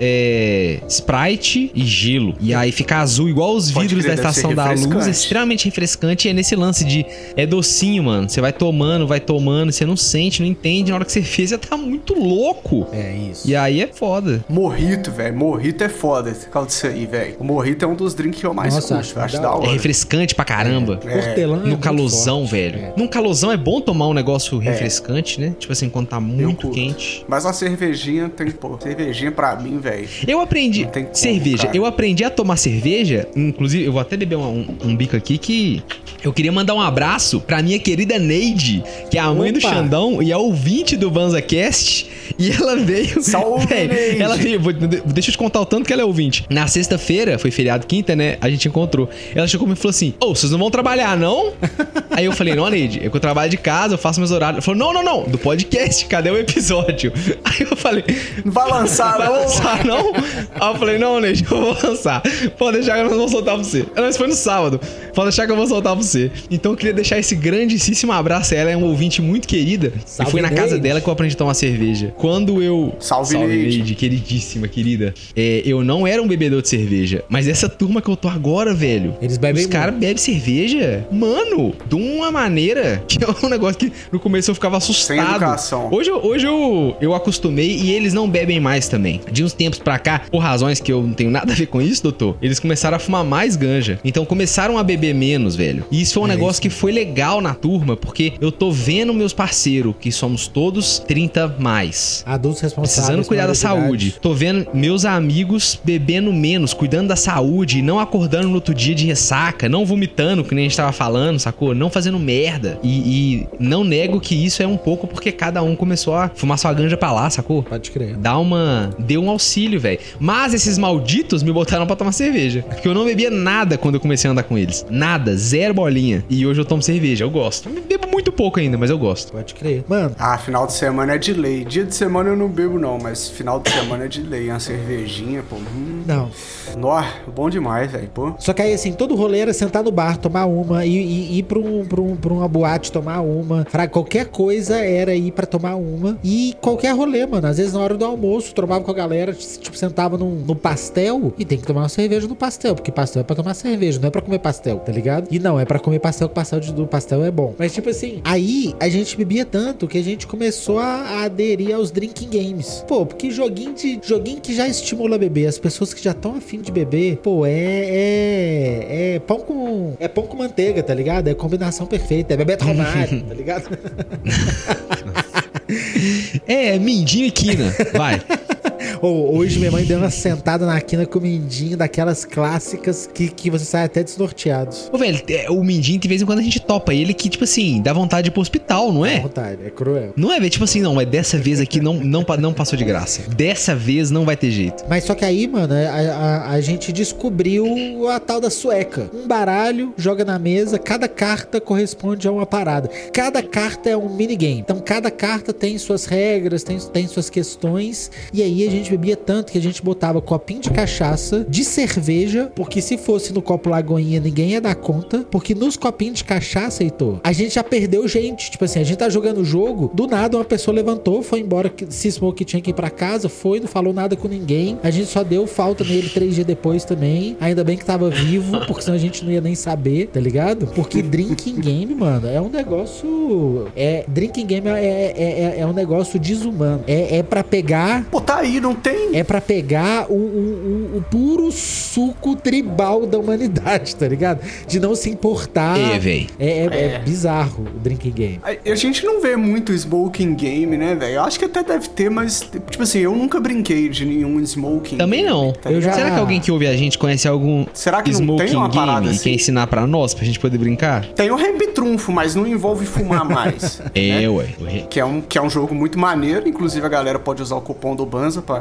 Sprite e gelo. E aí fica azul igual os Pode vidros crer, da deve Estação ser da Luz. refrescante. É extremamente refrescante. E é nesse lance de... É docinho, mano. Você vai tomando. Você não sente, não entende. Na hora que você fez, você tá muito louco. É isso. E aí é foda. Morrito, velho. Morrito é foda por causa disso aí, velho. O morrito é um dos drinks que eu mais Nossa, curto. acho Acho da da hora. É hora. refrescante pra caramba. Hortelã é No muito calosão, forte. velho. É. Num calosão é bom tomar um negócio refrescante, né? Tipo assim, quando tá muito curto. quente. Mas a cervejinha tem, pô. Cervejinha pra mim, velho. Eu aprendi... Não tem como, cerveja. cara. Eu aprendi a tomar cerveja. Inclusive, eu vou até beber um bico aqui que... Eu queria mandar um abraço pra minha querida Neide, que é a mãe do Opa! Xandão e é ouvinte do BanzaCast. E ela veio... Salve, Véi, Neide! ela veio... Deixa eu te contar o tanto que ela é ouvinte. Na sexta-feira, foi feriado quinta, né? A gente encontrou. Ela chegou e falou assim: ô, vocês não vão trabalhar, não? Aí eu falei: não, Neide, é que eu trabalho de casa, eu faço meus horários. Ela falou: não, do podcast, cadê o episódio? Aí eu falei: Não vai lançar, vai não? lançar, não? Aí eu falei: não, Neide, eu vou lançar. Pode deixar que eu não vou soltar pra você. Não, isso foi no sábado. Pode deixar que eu vou soltar pra você. Então eu queria deixar esse grandíssimo abraço. Ela é uma ouvinte muito querida. Salve, E foi na casa Neide. dela que eu aprendi a tomar cerveja. Quando eu... Salve, Neide. Queridíssima, querida. Eu não era um bebedor de cerveja, mas essa turma que eu tô agora, velho... Eles bebem Os caras bebem cerveja, mano, de uma maneira que é um negócio que no começo eu ficava assustado. Sem educação. Hoje eu acostumei e eles não bebem mais também. De uns tempos pra cá, por razões que eu não tenho nada a ver com isso, doutor, eles começaram a fumar mais ganja. Então começaram a beber menos, velho. E isso foi um negócio que foi legal na turma, porque eu tô vendo meus parceiros, que somos todos 30 mais. Adultos responsáveis. Precisando cuidar da maioridade. saúde. Tô vendo meus amigos bebendo menos, cuidando da saúde, não acordando no outro dia de ressaca, não vomitando, que nem a gente tava falando, sacou? Não fazendo merda. E não nego que isso é um pouco porque cada um começou a fumar sua ganja pra lá, sacou? Pode crer. Deu um auxílio, velho. Mas esses malditos me botaram pra tomar cerveja. Porque eu não bebia nada quando eu comecei a andar com eles. Nada, zero bolinha. E hoje eu tomo cerveja, eu gosto. Eu bebo muito pouco ainda, mas eu gosto. Pode crer. Mano, Ah, final de semana é de lei. Dia de semana eu não bebo, não, mas final de semana é de lei. Uma cervejinha, pô. não. Nó, bom demais, velho, pô. Só que aí, assim, todo rolê era sentar no bar, tomar uma, e ir pra uma boate, tomar uma. Fraga, qualquer coisa era ir pra tomar uma. E qualquer rolê, mano. Às vezes na hora do almoço, tomava com a galera, tipo, sentava no pastel e tem que tomar uma cerveja no pastel, porque pastel é pra tomar cerveja, não é pra comer pastel, tá ligado? E não, é pra comer pastel, que pastel do pastel é bom. Mas, tipo assim, aí a gente bebia tanto que a gente começou a aderir aos drinking games. Pô, porque joguinho que já estimula a beber, as pessoas que já estão afim de beber, pô, é pão com manteiga, tá ligado? É combinação perfeita, é Bebeto Romário, tá ligado? É, mindinho e quina. Vai. Hoje minha mãe deu uma sentada na quina com o mindinho daquelas clássicas que você sai até desnorteado. Ô, velho, o mindinho, de vez em quando a gente topa ele que, tipo assim, dá vontade de ir pro hospital, não À é? vontade, é cruel. Não é, velho? Tipo assim, não, mas dessa vez aqui não passou de graça. Dessa vez não vai ter jeito. Mas só que aí, mano, a gente descobriu a tal da sueca. Um baralho, joga na mesa, cada carta corresponde a uma parada. Cada carta é um minigame. Então cada carta tem suas regras, tem suas questões. E aí a gente bebia tanto que a gente botava copinho de cachaça, de cerveja, porque se fosse no copo Lagoinha ninguém ia dar conta. Porque nos copinhos de cachaça, Heitor, a gente já perdeu gente. Tipo assim, a gente tá jogando o jogo, do nada uma pessoa levantou, foi embora, cismou que tinha que ir pra casa, foi, não falou nada com ninguém. A gente só deu falta nele 3 dias depois também. Ainda bem que tava vivo, porque senão a gente não ia nem saber, tá ligado? Porque drinking game, mano, é um negócio... Drinking game é um negócio desumano. É pra pegar... Pô, tá aí, não tem? É pra pegar o puro suco tribal da humanidade, tá ligado? De não se importar. Véi. É bizarro o drinking game. A gente não vê muito smoking game, né, velho? Eu acho que até deve ter, mas, tipo assim, eu nunca brinquei de nenhum smoking Também game, não. tá Eu ligado? já- Será que alguém que ouve a gente conhece algum Será que não smoking tem uma parada game e assim? quer ensinar pra nós, pra gente poder brincar? Tem o Ramp Trunfo, mas não envolve fumar mais. né? Ué. Que é um jogo muito maneiro. Inclusive, a galera pode usar o cupom do Banza pra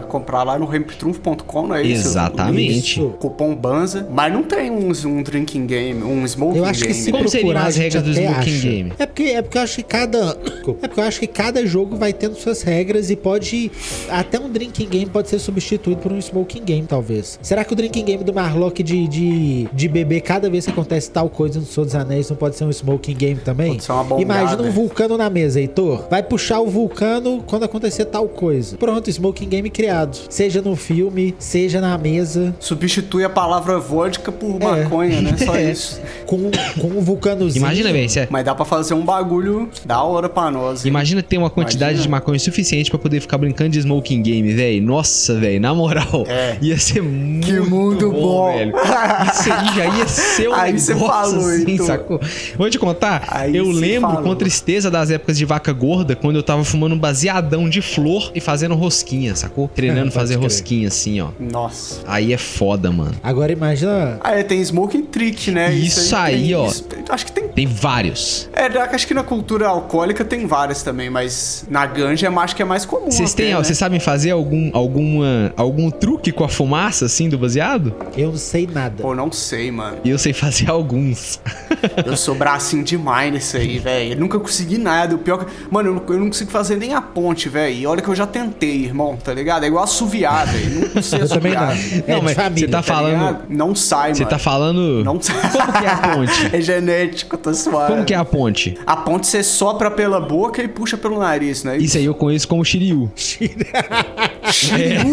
comprar lá no hemptruth.com, não é isso? Exatamente. Isso. Cupom Banza. Mas não tem um drinking game, um smoking game. Eu acho que se Como seriam procurar, as a gente regras do até smoking acha. game? É porque eu acho que cada jogo vai tendo suas regras e pode até um drinking game pode ser substituído por um smoking game, talvez. Será que o drinking game do Marlock de beber cada vez que acontece tal coisa no Senhor dos Anéis não pode ser um smoking game também? Pode ser uma bongada. Imagina um vulcano na mesa, Heitor. Vai puxar o vulcano quando acontecer tal coisa. Pronto, smoking game criado. Seja no filme, seja na mesa. Substitui a palavra vodka por maconha, né? Só isso. Com um vulcanozinho. Imagina, velho. Mas dá pra fazer um bagulho da hora pra nós. hein? Imagina ter uma quantidade de maconha suficiente pra poder ficar brincando de smoking game, velho. Nossa, velho, na moral. Ia ser muito Que mundo bom. velho. Isso aí já ia ser um Aí você negócio falou, assim, Heitor. sacou? Vou te contar, Aí eu você lembro falou. com tristeza das épocas de vaca gorda, quando eu tava fumando um baseadão de flor e fazendo rosquinha, sacou? Treinando Pode fazer crer. rosquinha assim, ó. Nossa. Aí é foda, mano. Agora imagina. Tem smoking trick, né? Isso aí, tem ó. Acho que tem. Tem vários. Acho que na cultura alcoólica tem várias também, mas na ganja eu acho que é mais comum. Vocês têm, até, né? vocês sabem fazer algum truque com a fumaça, assim, do baseado? Eu não sei nada. Pô, não sei, mano. E eu sei fazer alguns. Eu sou bracinho demais nisso aí, velho. Eu nunca consegui nada. O pior que... Mano, eu não consigo fazer nem a ponte, velho. E olha que eu já tentei, irmão, tá ligado? É igual assoviar, velho. Não sei Eu também não. assoviar. É Não, de mas família. você tá falando... ligado? Não sai, Você mano. tá falando... Não sai. Como que é a ponte? É genético, tá suave. Como que é a ponte? A ponte você sopra pela boca e puxa pelo nariz, né? Isso aí eu conheço como Shiryu. Shiryu.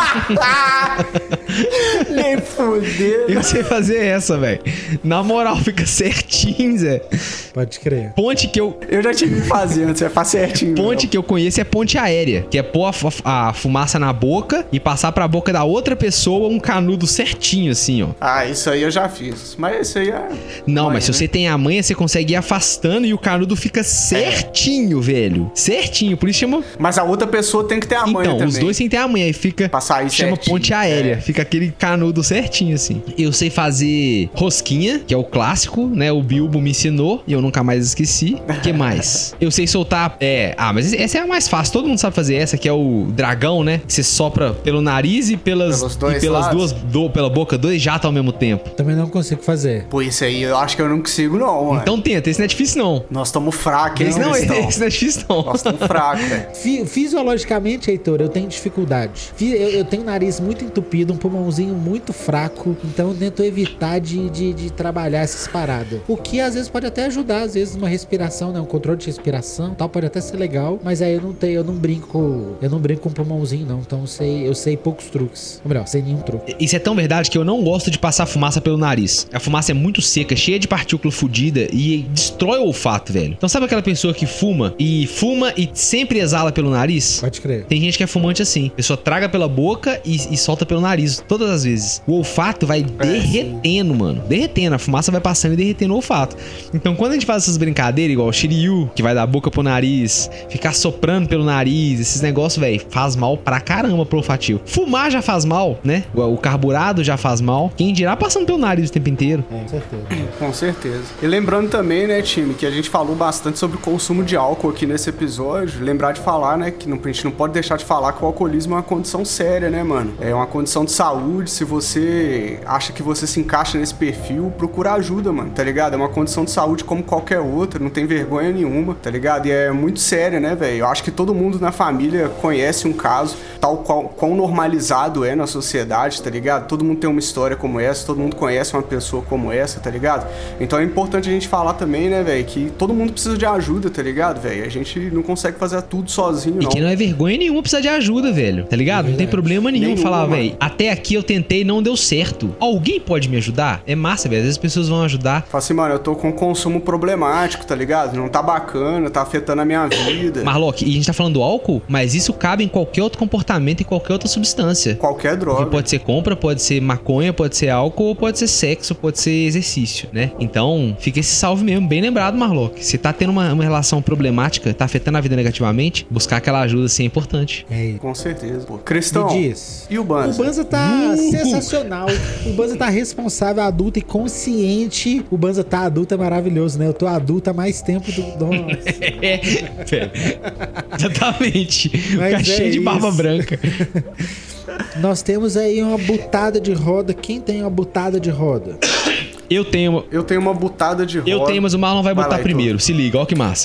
Nem fudeu. Eu sei fazer essa, velho. Na moral, fica certinho, Zé. Pode crer. Ponte que eu... Eu já tive fazendo, você faz certinho. Ponte que eu conheço é ponte aérea, que é pôr a fumaça na boca e passar pra boca da outra pessoa um canudo certinho, assim, ó. Isso aí eu já fiz. Mas isso aí é... Não, mas se né? você tem a manha, você consegue ir afastando e o canudo fica certinho, velho. Certinho, por isso chama... Mas a outra pessoa tem que ter a manha Então, também. os dois têm que ter a manha, aí fica... Pra sair chama certinho. ponte aérea, fica aquele canudo certinho, assim. Eu sei fazer rosquinha, que é o clássico, né? O Bilbo me ensinou e eu nunca mais esqueci. O que mais? Eu sei soltar... mas essa é a mais fácil, todo mundo sabe fazer essa, que é o dragão, né? Que você sopra pelo nariz e pelas dois duas... lados. pela boca, dois jatos ao mesmo tempo. Também não consigo fazer. Pô, isso aí eu acho que eu não consigo não, mano. Então tenta, esse não é difícil, não. Nós estamos fracos, hein, Esse não Cristão? é difícil, não. Nós estamos fracos, velho. Fisiologicamente, Heitor, eu tenho dificuldade. Eu tenho o nariz muito entupido, um pulmãozinho muito fraco, então eu tento evitar de trabalhar essas paradas. O que às vezes pode até ajudar, às vezes uma respiração, né? Um controle de respiração, tal, pode até ser legal, mas aí eu não brinco com o pulmãozinho, não. Então eu sei poucos truques. Ou melhor, sem nenhum truque. Isso é tão verdade que eu não gosto de passar fumaça pelo nariz. A fumaça é muito seca, cheia de partícula fodida e destrói o olfato, velho. Então sabe aquela pessoa que fuma e sempre exala pelo nariz? Pode crer. Tem gente que é fumante assim. A pessoa traga pela boca e solta pelo nariz, todas as vezes. O olfato vai derretendo, mano. Derretendo. A fumaça vai passando e derretendo o olfato. Então quando a gente faz essas brincadeiras, igual o Shiryu, que vai da boca pro nariz, ficar soprando pelo nariz, esses negócios, velho, faz mal pra caramba pro olfativo. Fumar já faz mal, né? O carburado já faz mal. Quem dirá passando pelo nariz o tempo inteiro. Com certeza. Com certeza. E lembrando também, né, time, que a gente falou bastante sobre o consumo de álcool aqui nesse episódio. Lembrar de falar, né, que a gente não pode deixar de falar que o alcoolismo é uma condição séria, né, mano? É uma condição de saúde. Se você acha que você se encaixa nesse perfil, procura ajuda, mano, tá ligado? É uma condição de saúde como qualquer outra, não tem vergonha nenhuma, tá ligado? E é muito séria, né, velho? Eu acho que todo mundo na família conhece um caso, tal quão normalizado é na sociedade, tá ligado? Todo mundo tem uma história como essa, todo mundo conhece uma pessoa como essa, tá ligado? Então é importante a gente falar também, né, velho, que todo mundo precisa de ajuda, tá ligado, velho? A gente não consegue fazer tudo sozinho, E não. que não é vergonha nenhuma precisar de ajuda, velho. Tá ligado? Não tem problema nenhum Nenhuma, falar, mano. velho, até aqui eu tentei e não deu certo. Alguém pode me ajudar? É massa, velho. Às vezes as pessoas vão ajudar. Fala assim, mano, eu tô com um consumo problemático, tá ligado? Não tá bacana, tá afetando a minha vida. Marlock, e a gente tá falando do álcool, mas isso cabe em qualquer outro comportamento, em qualquer outra substância. Qualquer droga. Que pode ser compra, pode ser maconha, pode ser álcool, ou pode ser sexo, pode ser exercício, né? Então, fica esse salve mesmo, bem lembrado, Marlock. Se tá tendo uma relação problemática, tá afetando a vida negativamente, buscar aquela ajuda assim é importante. Com certeza. Pô. Cristão, Me diz. e o Banza? O Banza tá sensacional. O Banza tá responsável, adulto e consciente. O Banza tá adulto, é maravilhoso, né? Eu tô adulto há mais tempo do... Nossa. Exatamente. Mas Fica cheio de barba branca. Nós temos aí uma butada de roda. Quem tem uma butada de roda? Eu tenho uma butada de roda. Eu tenho, mas o Marlon vai botar lá, primeiro. Se liga, ó que massa.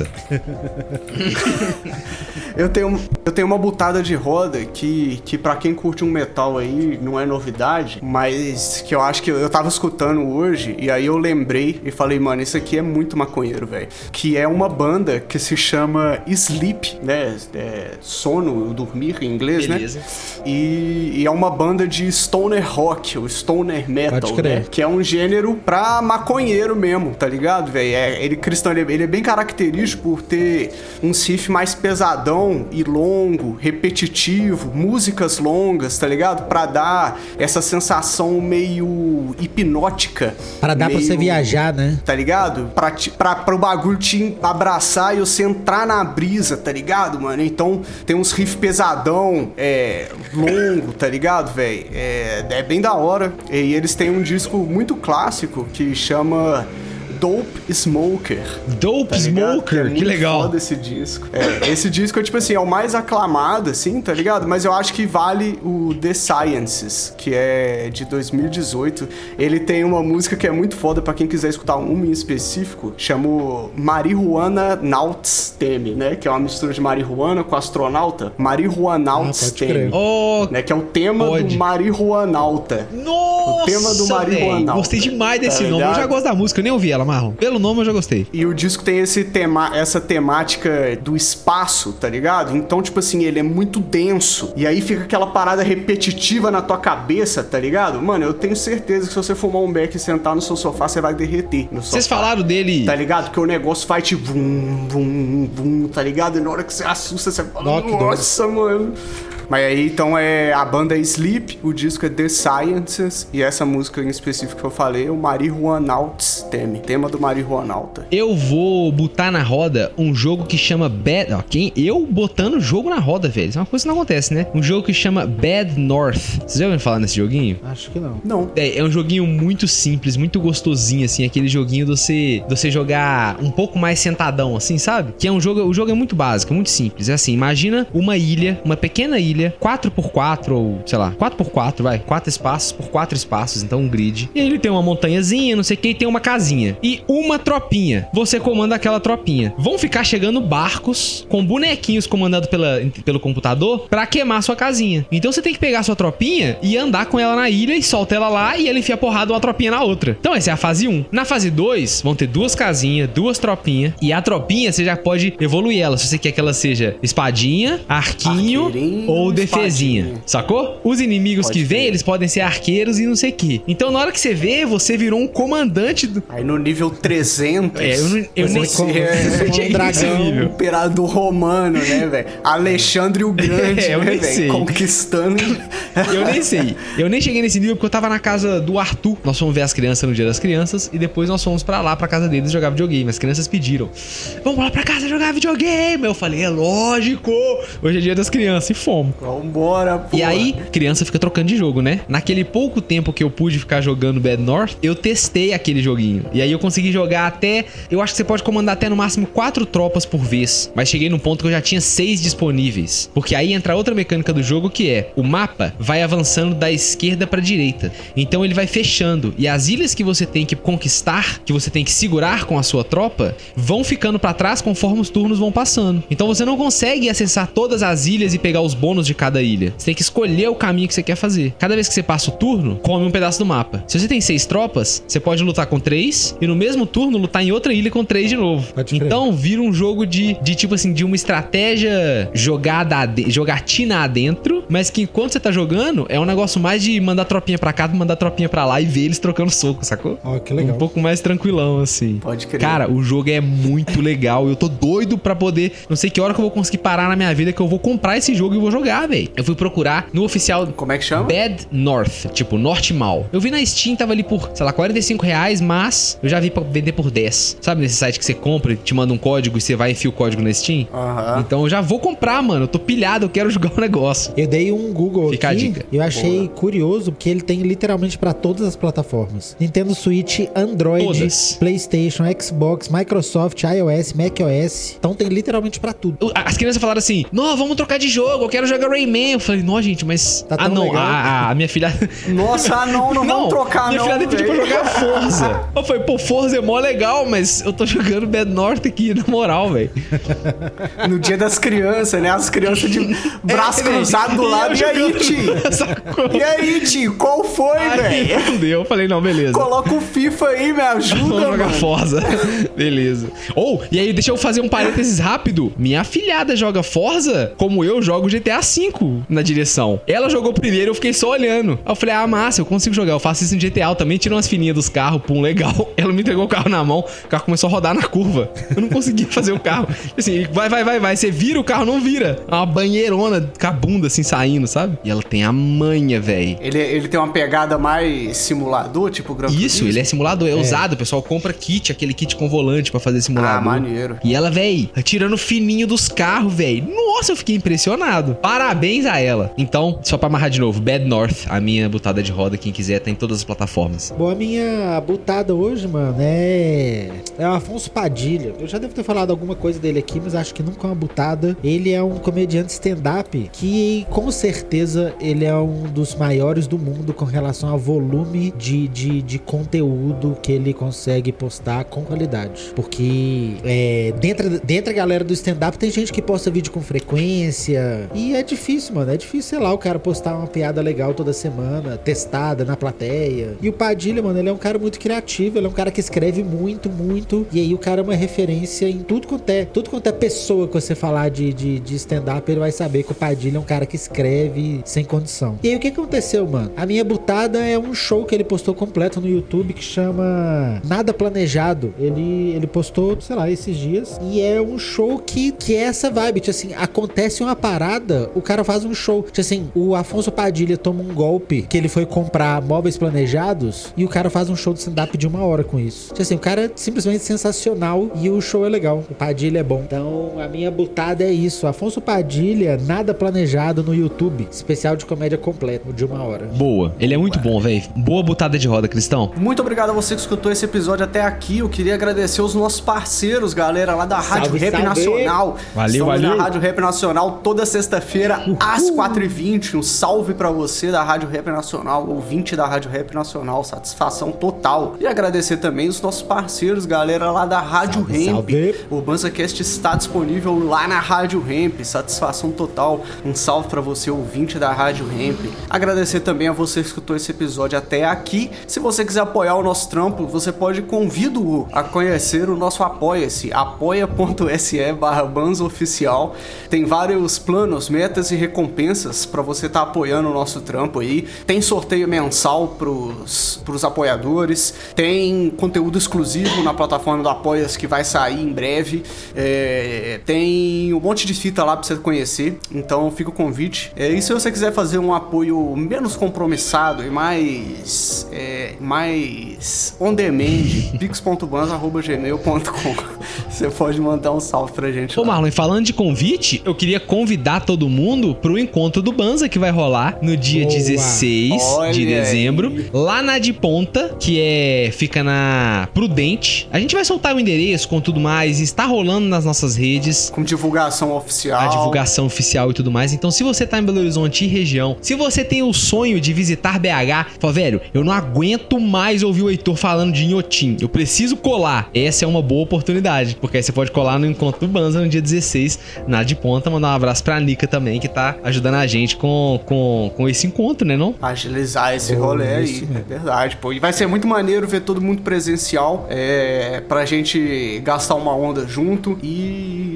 Eu tenho uma butada de roda que pra quem curte um metal aí não é novidade, mas que eu acho que eu tava escutando hoje e aí eu lembrei e falei, mano, isso aqui é muito maconheiro, velho. Que é uma banda que se chama Sleep, né? Sono, dormir em inglês, Beleza. né? E é uma banda de stoner rock, ou stoner metal, né? Que é um gênero pra maconheiro mesmo, tá ligado, velho? Ele cristão, ele é bem característico por ter um riff mais pesadão e longo, repetitivo, músicas longas, tá ligado? Pra dar essa sensação meio hipnótica. Pra dar pra você viajar, né? Tá ligado? Pra o bagulho te abraçar e você entrar na brisa, tá ligado, mano? Então tem uns riff pesadão, longo, tá ligado, velho? É bem da hora. E eles têm um disco muito clássico que chama Dope Smoker. Dope tá Smoker, que legal. Foda esse disco. Esse disco é tipo assim, é o mais aclamado, assim, tá ligado? Mas eu acho que vale o The Sciences, que é de 2018. Ele tem uma música que é muito foda pra quem quiser escutar uma em específico, chama Marihuana Nauts Theme, né? Que é uma mistura de marihuana com astronauta. Marihuanauts Theme. Né? Que é o tema do marihuanauta. Nossa, o tema do marihuanauta. Gostei demais desse nome. Eu já gosto da música, eu nem ouvi ela, Marlon. Pelo nome eu já gostei. E o disco tem essa temática do espaço, tá ligado? Então, tipo assim, ele é muito denso. E aí fica aquela parada repetitiva na tua cabeça, tá ligado? Mano, eu tenho certeza que se você fumar um beck e sentar no seu sofá, você vai derreter no sofá. Vocês falaram dele... Tá ligado? Que o negócio faz tipo... Vum, vum, vum, tá ligado? E na hora que você assusta, você fala... Nossa, mano... Mas aí, então, a banda é Sleep, o disco é The Sciences, e essa música em específico que eu falei é o Marihuanauts Theme, tema do Marihuanauta. Eu vou botar na roda um jogo que chama Bad... Ó, eu botando jogo na roda, velho. Isso é uma coisa que não acontece, né? Um jogo que chama Bad North. Vocês já ouviram falar nesse joguinho? Acho que não. Não. É um joguinho muito simples, muito gostosinho, assim. Aquele joguinho de você jogar um pouco mais sentadão, assim, sabe? Que é um jogo... O jogo é muito básico, muito simples. É assim, imagina uma ilha, uma pequena ilha, 4x4 ou, sei lá, 4x4, vai. 4 espaços por 4 espaços, então um grid. E aí ele tem uma montanhazinha, não sei o que, e tem uma casinha. E uma tropinha. Você comanda aquela tropinha. Vão ficar chegando barcos com bonequinhos comandados pelo computador pra queimar sua casinha. Então você tem que pegar sua tropinha e andar com ela na ilha e solta ela lá e ela enfia porrada uma tropinha na outra. Então essa é a fase 1. Na fase 2, vão ter 2 casinhas, 2 tropinhas. E a tropinha, você já pode evoluir ela. Se você quer que ela seja espadinha, arquinho ou defesinha, sacou? Os inimigos que vêm, eles podem ser arqueiros e não sei o que. Então, na hora que você vê, você virou um comandante do... Aí no nível 300... eu nem sei. Um dragão. Imperador romano, né, velho? Alexandre o Grande, eu né, nem sei. Conquistando... Eu nem sei. Eu nem cheguei nesse nível porque eu tava na casa do Arthur. Nós fomos ver as crianças no Dia das Crianças e depois nós fomos pra lá, pra casa deles jogar videogame. As crianças pediram: vamos lá pra casa jogar videogame. Eu falei, é lógico. Hoje é Dia das Crianças e fomos. Vambora, pô. E aí, criança fica trocando de jogo, né? Naquele pouco tempo que eu pude ficar jogando Bad North, eu testei aquele joguinho. E aí eu consegui jogar até... Eu acho que você pode comandar até no máximo 4 tropas por vez. Mas cheguei num ponto que eu já tinha 6 disponíveis. Porque aí entra outra mecânica do jogo que é... O mapa vai avançando da esquerda pra direita. Então ele vai fechando. E as ilhas que você tem que conquistar, que você tem que segurar com a sua tropa, vão ficando pra trás conforme os turnos vão passando. Então você não consegue acessar todas as ilhas e pegar os bônus de cada ilha. Você tem que escolher o caminho que você quer fazer. Cada vez que você passa o turno, come um pedaço do mapa. Se você tem 6 tropas, você pode lutar com 3 e no mesmo turno lutar em outra ilha com 3 de novo. Então vira um jogo de tipo assim, de uma estratégia jogatina adentro, mas que enquanto você tá jogando, é um negócio mais de mandar tropinha pra cá, mandar tropinha pra lá e ver eles trocando soco, sacou? Ó, que legal. Um pouco mais tranquilão, assim. Pode crer. Cara, o jogo é muito legal. Eu tô doido pra poder... Não sei que hora que eu vou conseguir parar na minha vida que eu vou comprar esse jogo e vou jogar, velho. Eu fui procurar no oficial... Como é que chama? Bad North, tipo, Norte Mal. Eu vi na Steam, tava ali por, sei lá, R$45, mas reais. Eu já vi pra vender por 10. Sabe nesse site que você compra e te manda um código e você vai e enfia o código na Steam? Então eu já vou comprar, mano. Eu tô pilhado, eu quero jogar o negócio. Eu dei um Google Fica aqui, a dica. eu achei curioso, porque ele tem literalmente pra todas as plataformas. Nintendo Switch, Android, Todas. PlayStation, Xbox, Microsoft, iOS, macOS. Então tem literalmente pra tudo. As crianças falaram assim, não, vamos trocar de jogo, eu quero jogar Rayman. Eu falei, não, gente, mas... Tá tão legal. A minha filha... Nossa, não vamos trocar, minha não. filha pediu pra jogar Forza. Eu falei, pô, Forza é mó legal, mas eu tô jogando Bad North aqui, na moral, velho. No dia das crianças, né? As crianças de braço cruzado do lado. E aí, tio? E aí, tio? Qual foi, velho? Não deu. Eu falei, não, beleza. Coloca o FIFA aí, me ajuda, Vamos jogar mano. Forza. Beleza. E aí, deixa eu fazer um parênteses rápido. Minha afilhada joga Forza como eu jogo GTA V na direção. Ela jogou primeiro, eu fiquei só olhando. Aí eu falei, massa, eu consigo jogar. Eu faço isso em GTA. Eu também tiro umas fininhas dos carros, pum, legal. Ela me entregou o carro na mão, o carro começou a rodar na curva. Eu não consegui fazer o carro. Assim, vai. Você vira, o carro não vira. É uma banheirona com a bunda assim saindo, sabe? E ela tem a manha, velho. Ele tem uma pegada mais simulador, tipo Gran Turismo? Isso, ele é simulador, é usado. O pessoal compra kit, aquele kit com volante pra fazer simulador. Maneiro. E ela, véi, tirando fininho dos carros, véi. Nossa, eu fiquei impressionado. Parabéns a ela. Então, só pra amarrar de novo, Bad North, a minha butada de roda, quem quiser, tá em todas as plataformas. Bom, a minha butada hoje, mano, é o Afonso Padilha. Eu já devo ter falado alguma coisa dele aqui, mas acho que nunca é uma butada. Ele é um comediante stand-up que, com certeza, ele é um dos maiores do mundo com relação ao volume de conteúdo que ele consegue postar com qualidade. Porque dentro da galera do stand-up tem gente que posta vídeo com frequência e é difícil, mano. É difícil, sei lá, o cara postar uma piada legal toda semana, testada na plateia. E o Padilha, mano, ele é um cara muito criativo, ele é um cara que escreve muito, e aí o cara é uma referência em tudo quanto é pessoa que você falar de stand-up, ele vai saber que o Padilha é um cara que escreve sem condição. E aí o que aconteceu, mano? A minha butada é um show que ele postou completo no YouTube que chama Nada Planejado. Ele postou, sei lá, esses dias, e é um show que é essa vibe, tipo assim, acontece uma parada, o cara faz um show, tipo assim, o Afonso Padilha toma um golpe que ele foi comprar móveis planejados e o cara faz um show de stand-up de 1 hora com isso. Tipo assim, o cara é simplesmente sensacional e o show é legal, o Padilha é bom. Então a minha butada é isso, Afonso Padilha, Nada Planejado no YouTube, especial de comédia completo, de 1 hora. Boa, ele é muito bom, velho. Boa butada de roda, Cristão. Muito obrigado a você que escutou esse episódio até aqui. Eu queria agradecer os nossos parceiros, galera, lá da Rádio Rap Nacional. Valeu. Na Rádio Rap Nacional toda sexta-feira às 4h20. Um salve pra você da Rádio Rap Nacional, ouvinte da Rádio Rap Nacional, satisfação total. E agradecer também os nossos parceiros, galera, lá da Rádio Ramp. O BanzaCast está disponível lá na Rádio Ramp, satisfação total. Um salve pra você, ouvinte da Rádio Ramp. Agradecer também a você que escutou esse episódio até aqui. Se você quiser apoiar o nosso trampo, você pode convido-o a conhecer o nosso Apoia-se, apoia.se/banzaoficial. Tem vários planos, metas e recompensas pra você estar apoiando o nosso trampo aí. Tem sorteio mensal pros apoiadores, tem conteúdo exclusivo na plataforma do Apoia-se que vai sair em breve, tem um monte de fita lá pra você conhecer, então fica o convite. E se você quiser fazer um apoio menos compromissado e mais on demand, pix.banza@gmail.com. Você pode mandar um salve pra gente. Ô Marlon, e falando de convite, eu queria convidar todo mundo pro encontro do Banza que vai rolar no dia 16 de dezembro, lá na de Ponta, que fica na Prudente. A gente vai soltar o endereço com tudo mais, está rolando nas nossas redes. Com divulgação oficial. A divulgação oficial e tudo mais. Então, se você tá em Belo Horizonte e região, se você tem o sonho de visitar BH, fala, velho, eu não aguento mais ouvir o Heitor falando de Inhotim, eu preciso colar. Essa é uma boa oportunidade, porque aí você pode colar no encontro do Banza no dia 16, na de Ponta. Mandar um abraço pra Nica também, que tá ajudando a gente com esse encontro, né, não? Agilizar esse rolê aí, é verdade, pô. E vai ser muito maneiro ver todo mundo presencial, pra gente gastar uma onda junto e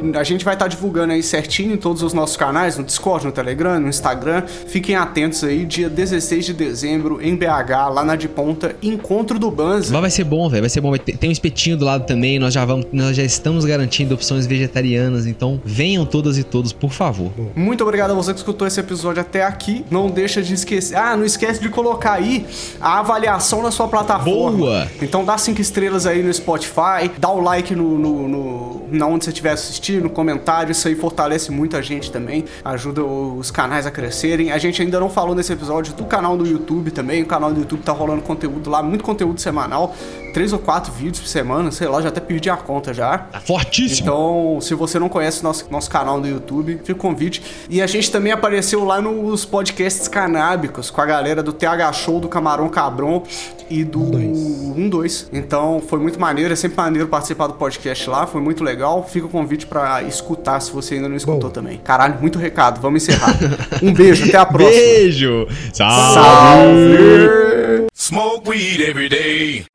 E a gente vai estar divulgando aí certinho em todos os nossos canais, no Discord, no Telegram, no Instagram. Fiquem atentos aí, dia 16 de dezembro, em BH, lá na de Ponta, Encontro do Banza. Vai ser bom, velho, vai ser bom. Tem um espetinho do lado também, nós já estamos garantindo opções vegetarianas, então venham todas e todos, por favor. Muito obrigado a você que escutou esse episódio até aqui. Não deixa de esquecer... não esquece de colocar aí a avaliação na sua plataforma. Boa! Então dá 5 estrelas aí no Spotify, dá o like na onde você estiver assistindo, no comentário, isso aí fortalece muito a gente também, ajuda os canais a crescerem. A gente ainda não falou nesse episódio do canal do YouTube também, o canal do YouTube tá rolando conteúdo lá, muito conteúdo semanal, 3 ou 4 vídeos por semana, sei lá, já até perdi a conta já. Tá fortíssimo! Então, se você não conhece nosso canal do YouTube, fica o convite. E a gente também apareceu lá nos podcasts canábicos, com a galera do TH Show, do Camarão Cabron e do 1-2. Então, foi muito maneiro, é sempre maneiro participar do podcast lá, foi muito legal. Fica o convite pra escutar, se você ainda não escutou também. Caralho, muito recado, vamos encerrar. Um beijo, até a próxima. Beijo! Salve! Smoke weed every day.